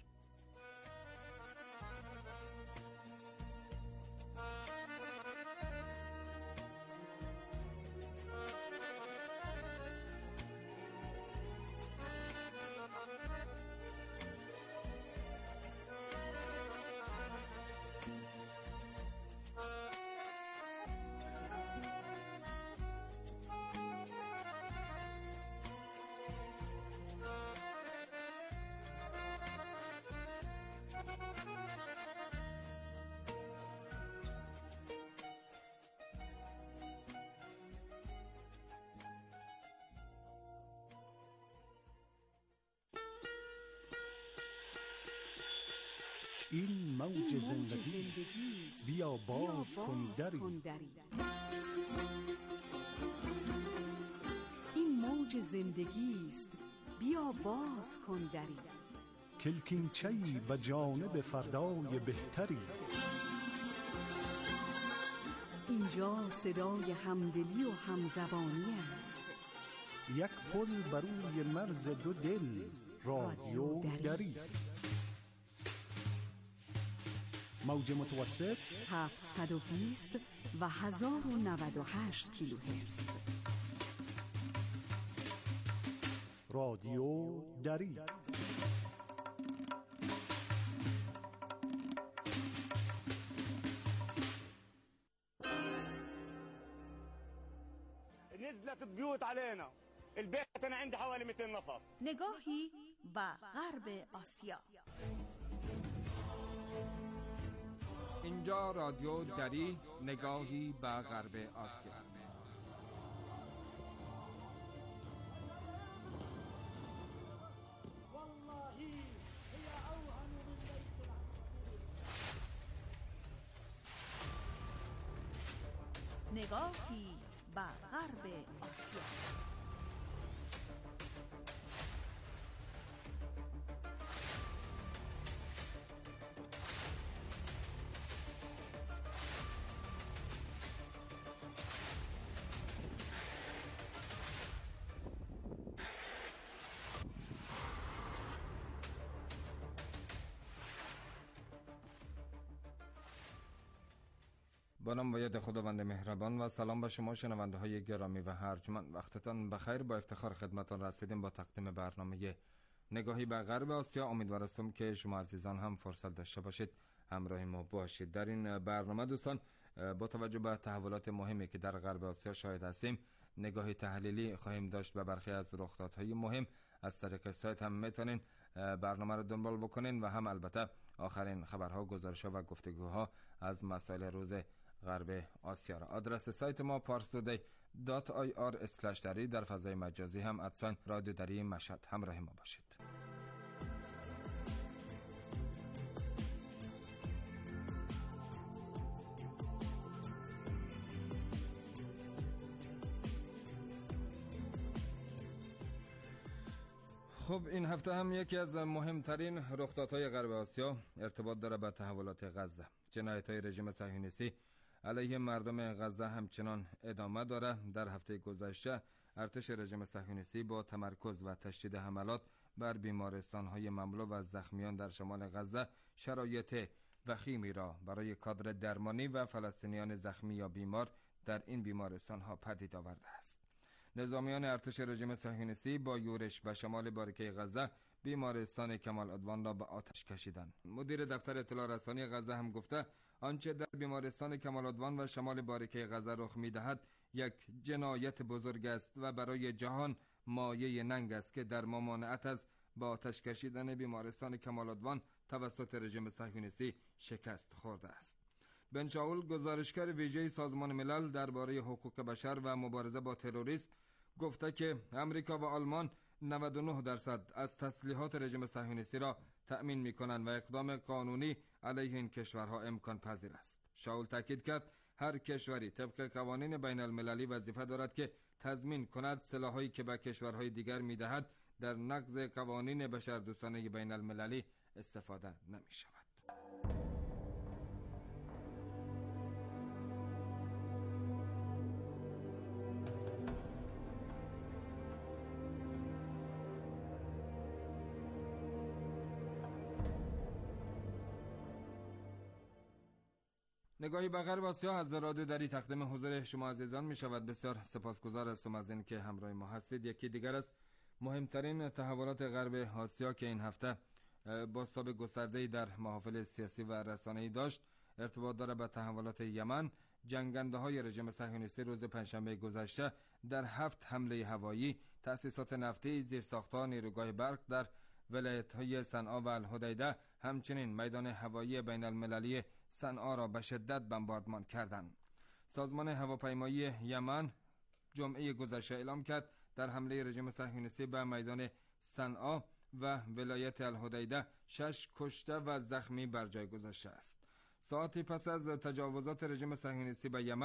این موج زندگی بیا باز کن دری. این موج زندگی است، بیا باز کن دری. کلکینچه‌ای به جانب فردای بهتری. اینجا صدای همدلی و همزبانی است. یک پل بر روی مرز دو دل، رادیو دری. موج متوسط 720 و 1098 کیلوهرتز. رادیو دری. نزلت البيوت علينا. البيت أنا عندي حوالي 200 نفر. نگاهی به غرب آسیا. اینجا رادیو دری، نگاهی به غرب آسیا. نگاهی به غرب آسیا. با نام و ید خداوند مهربان و سلام به شما شنونده های گرامی و ارجمند. وقتتان بخیر. با افتخار خدمتتان رسیدیم با تقدیم برنامه نگاهی به غرب آسیا. امیدوارم که شما عزیزان هم فرصت داشته باشید همراه ما باشید. در این برنامه دوستان با توجه به تحولات مهمی که در غرب آسیا شاهد هستیم، نگاهی تحلیلی خواهیم داشت به برخی از رخدادهای مهم. از طریق سایت هم میتونین برنامه رو دنبال بکنین و هم البته آخرین خبرها، گزارش‌ها و گفتگوها از مسائل روز غرب آسیا را. آدرس سایت ما parstoday.ir/dari، در فضای مجازی هم ادسان رادیو دری مشهد. همراه ما باشید. خب این هفته هم یکی از مهمترین رخدادهای غرب آسیا ارتباط داره به تحولات غزه. جنایت‌های رژیم صهیونیستی علیه مردم غزه همچنان ادامه داره. در هفته گذشته ارتش رژیم صهیونیستی با تمرکز و تشدید حملات بر بیمارستان‌های مملو و زخمیان در شمال غزه شرایط وخیمی را برای کادر درمانی و فلسطینیان زخمی یا بیمار در این بیمارستان‌ها پدید آورده است. نظامیان ارتش رژیم صهیونیستی با یورش به شمال باریکه غزه بیمارستان کمال عدوان را به آتش کشیدند. مدیر دفتر اطلاع رسانی غزه هم گفته آنچه در بیمارستان کمال عدوان و شمال باریکه غزه رخ می‌دهد یک جنایت بزرگ است و برای جهان مایه ننگ است که در ممانعت از به آتش کشیدن بیمارستان کمال عدوان توسط رژیم صهیونیستی شکست خورده است. بن شاول، گزارشگر ویژه سازمان ملل درباره حقوق بشر و مبارزه با تروریسم، گفته که امریکا و آلمان 99% از تسلیحات رژیم صهیونیستی را تأمین می‌کنند و اقدام قانونی علیه این کشورها امکان پذیر است. شاول تاکید کرد هر کشوری طبق قوانین بین المللی وظیفه دارد که تضمین کند سلاح‌هایی که به کشورهای دیگر می‌دهد در نقض قوانین بشردوستانه بین المللی استفاده نمی‌شود. نگاهی به غرب آسیا از رادیو دری تقدیم حضور شما عزیزان می شود. بسیار سپاسگزار هستم از این که همراه ما هستید. یکی دیگر از مهمترین تحولات غرب آسیا که این هفته بازتاب گسترده‌ای در محافل سیاسی و رسانه‌ای داشت ارتباط دارد به تحولات یمن. جنگنده‌های رژیم صهیونیستی روز پنجشنبه گذشته در 7 حمله هوایی تأسیسات نفتی، زیرساخت‌ها، نیروگاه برق در ولایت‌های صنعا و الحدیده، همچنین میدان هوایی بین المللی صنعا را به شدت بمباردمان کردند. سازمان هواپیمایی یمن جمعه گذشته اعلام کرد در حمله رژیم صهیونیستی به میدان صنعا و ولایت الحدیده 6 کشته و زخمی بر جای گذاشته است. ساعتی پس از تجاوزات رژیم صهیونیستی به یمن،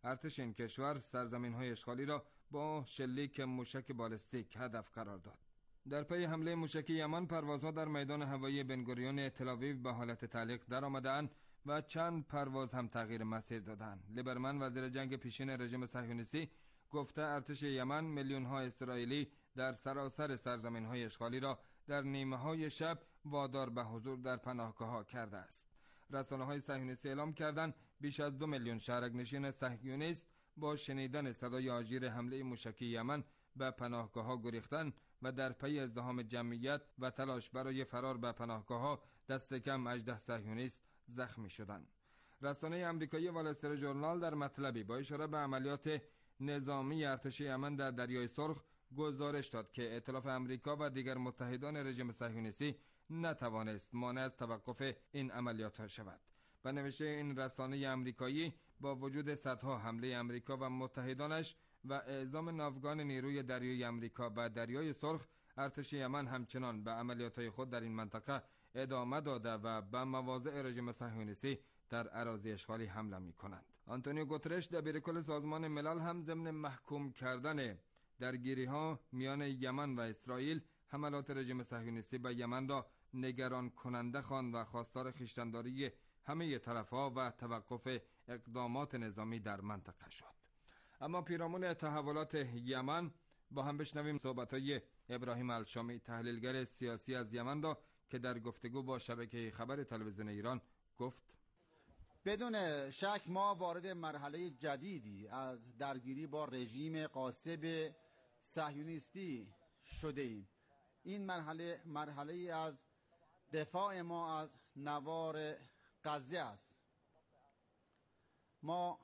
ارتش این کشور سرزمین‌های اشغالی را با شلیک موشک بالستیک هدف قرار داد. در پی حمله موشکی یمن، پروازها در میدان هوایی بنگوریون تل‌آویو به حالت تعلیق درآمدند و چند پرواز هم تغییر مسیر دادند. لیبرمن وزیر جنگ پیشین رژیم صهیونیستی گفته ارتش یمن میلیون‌ها اسرائیلی در سراسر سرزمین‌های اشغالی را در نیمه‌های شب وادار به حضور در پناهگاه‌ها کرده است. رسانه‌های صهیونیستی اعلام کردند بیش از 2 میلیون شهرک‌نشین صهیونیست با شنیدن صدای آژیر حمله موشکی یمن به پناهگاه‌ها گریختند و در پی ازدحام جمعیت و تلاش برای فرار به پناهگاه‌ها دست کم 18 صهیونیست زخمی شدند. رسانه آمریکایی وال استریت ژورنال در مطلبی با اشاره به عملیات نظامی ارتش یمن در دریای سرخ گزارش داد که ائتلاف آمریکا و دیگر متحدان رژیم صهیونیستی نتوانست مانع از توقف این عملیات شود. به نوشته این رسانه آمریکایی، با وجود صدها حمله آمریکا و متحدانش و اعزام ناوگان نیروی دریایی آمریکا به دریای سرخ، ارتش یمن همچنان به عملیات‌های خود در این منطقه ادامه داده و به مواضع رژیم صهیونیستی در اراضی اشغالی حمله می‌کنند. آنتونیو گوترش دبیرکل سازمان ملل هم ضمن محکوم کردن درگیری‌ها میان یمن و اسرائیل، حملات رژیم صهیونیستی به یمن را نگران کننده خواند و خواستار خویشتن‌داری همه طرف‌ها و توقف اقدامات نظامی در منطقه شد. اما پیرامون تحولات یمن با هم بشنویم صحبت‌های ابراهیم الشامی، تحلیلگر سیاسی از یمن را که در گفتگو با شبکه خبر تلویزیون ایران گفت: بدون شک ما وارد مرحله جدیدی از درگیری با رژیم غاصب صهیونیستی شده ایم. این مرحله از دفاع ما از نوار غزه است. ما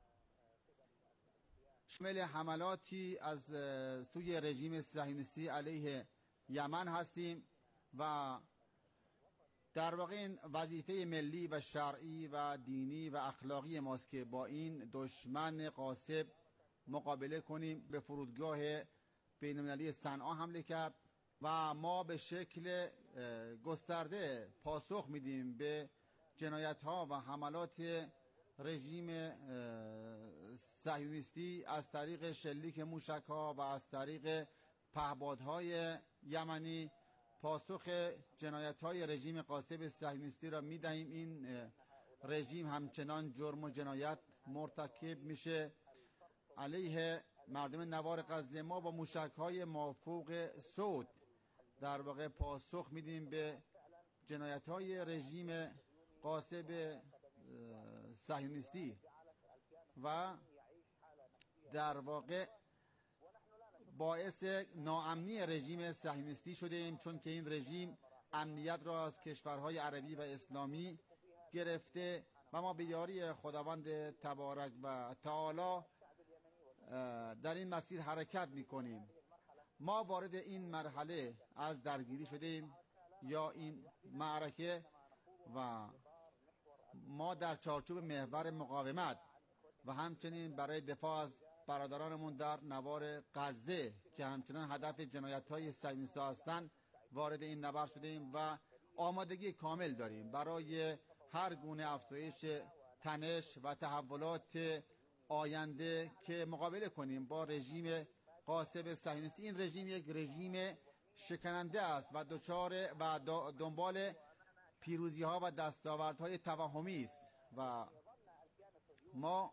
شامل حملاتی از سوی رژیم صهیونیستی علیه یمن هستیم و در واقع این وظیفه ملی و شرعی و دینی و اخلاقی ماست که با این دشمن غاصب مقابله کنیم. به فرودگاه بین‌المللی صنعا حمله کرد و ما به شکل گسترده پاسخ میدیم به جنایت‌ها و حملات رژیم صهیونیستی از طریق شلیک موشک‌ها و از طریق پهپادهای یمنی. پاسخ جنایت‌های رژیم غاصب صهیونیستی را می‌دهیم. این رژیم همچنان جرم و جنایت مرتکب میشه علیه مردم نوار غزه. ما با موشک‌های مافوق صوت در واقع پاسخ میدیم به جنایت‌های رژیم غاصب صهیونیستی و در واقع باعث ناامنی رژیم صهیونیستی شده ایم، چون که این رژیم امنیت را از کشورهای عربی و اسلامی گرفته و ما به یاری خداوند تبارک و تعالی در این مسیر حرکت میکنیم. ما وارد این مرحله از درگیری شده ایم یا این معرکه و ما در چارچوب محور مقاومت و همچنین برای دفاع از برادرانمون در نوار غزه که همچنان هدف جنایت‌های صهیونیستی هستند وارد این نبرد شده ایم و آمادگی کامل داریم برای هر گونه افزایش تنش و تحولات آینده که مقابله کنیم با رژیم غاصب صهیونیستی. این رژیم یک رژیم شکننده است و دنبال پیروزی‌ها و دستاوردهای توهمی است و ما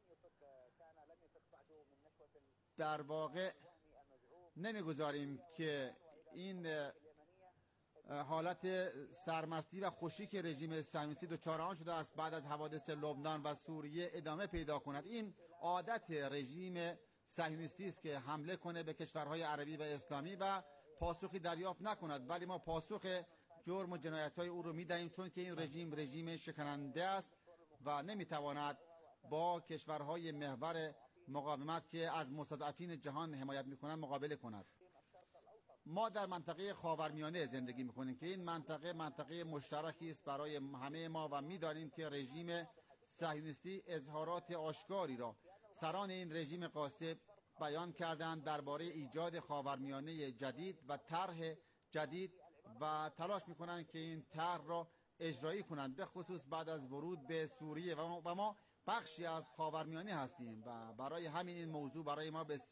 در واقع نمیگذاریم که این حالت سرمستی و خوشی که رژیم صهیونیستی دچار آن شده است بعد از حوادث لبنان و سوریه ادامه پیدا کند. این عادت رژیم صهیونیستی است که حمله کنه به کشورهای عربی و اسلامی و پاسخی دریافت نکند، ولی ما پاسخ جرم و جنایت‌های او رو می‌دهیم، چون که این رژیم شکننده است و نمی‌تواند با کشورهای محور مقاومت که از مستضعفین جهان حمایت می‌کنند مقابله کند. ما در منطقه خاورمیانه زندگی می‌کنیم که این منطقه مشترکی است برای همه ما و می‌دانیم که رژیم صهیونیستی اظهارات آشکاری را سران این رژیم غاصب بیان کردند درباره ایجاد خاورمیانه جدید و طرح جدید و تلاش می‌کنند که این طرح را اجرایی کنند، به خصوص بعد از ورود به سوریه و ما بخشی از خاورمیانه هستیم و برای همین این موضوع برای ما بسیار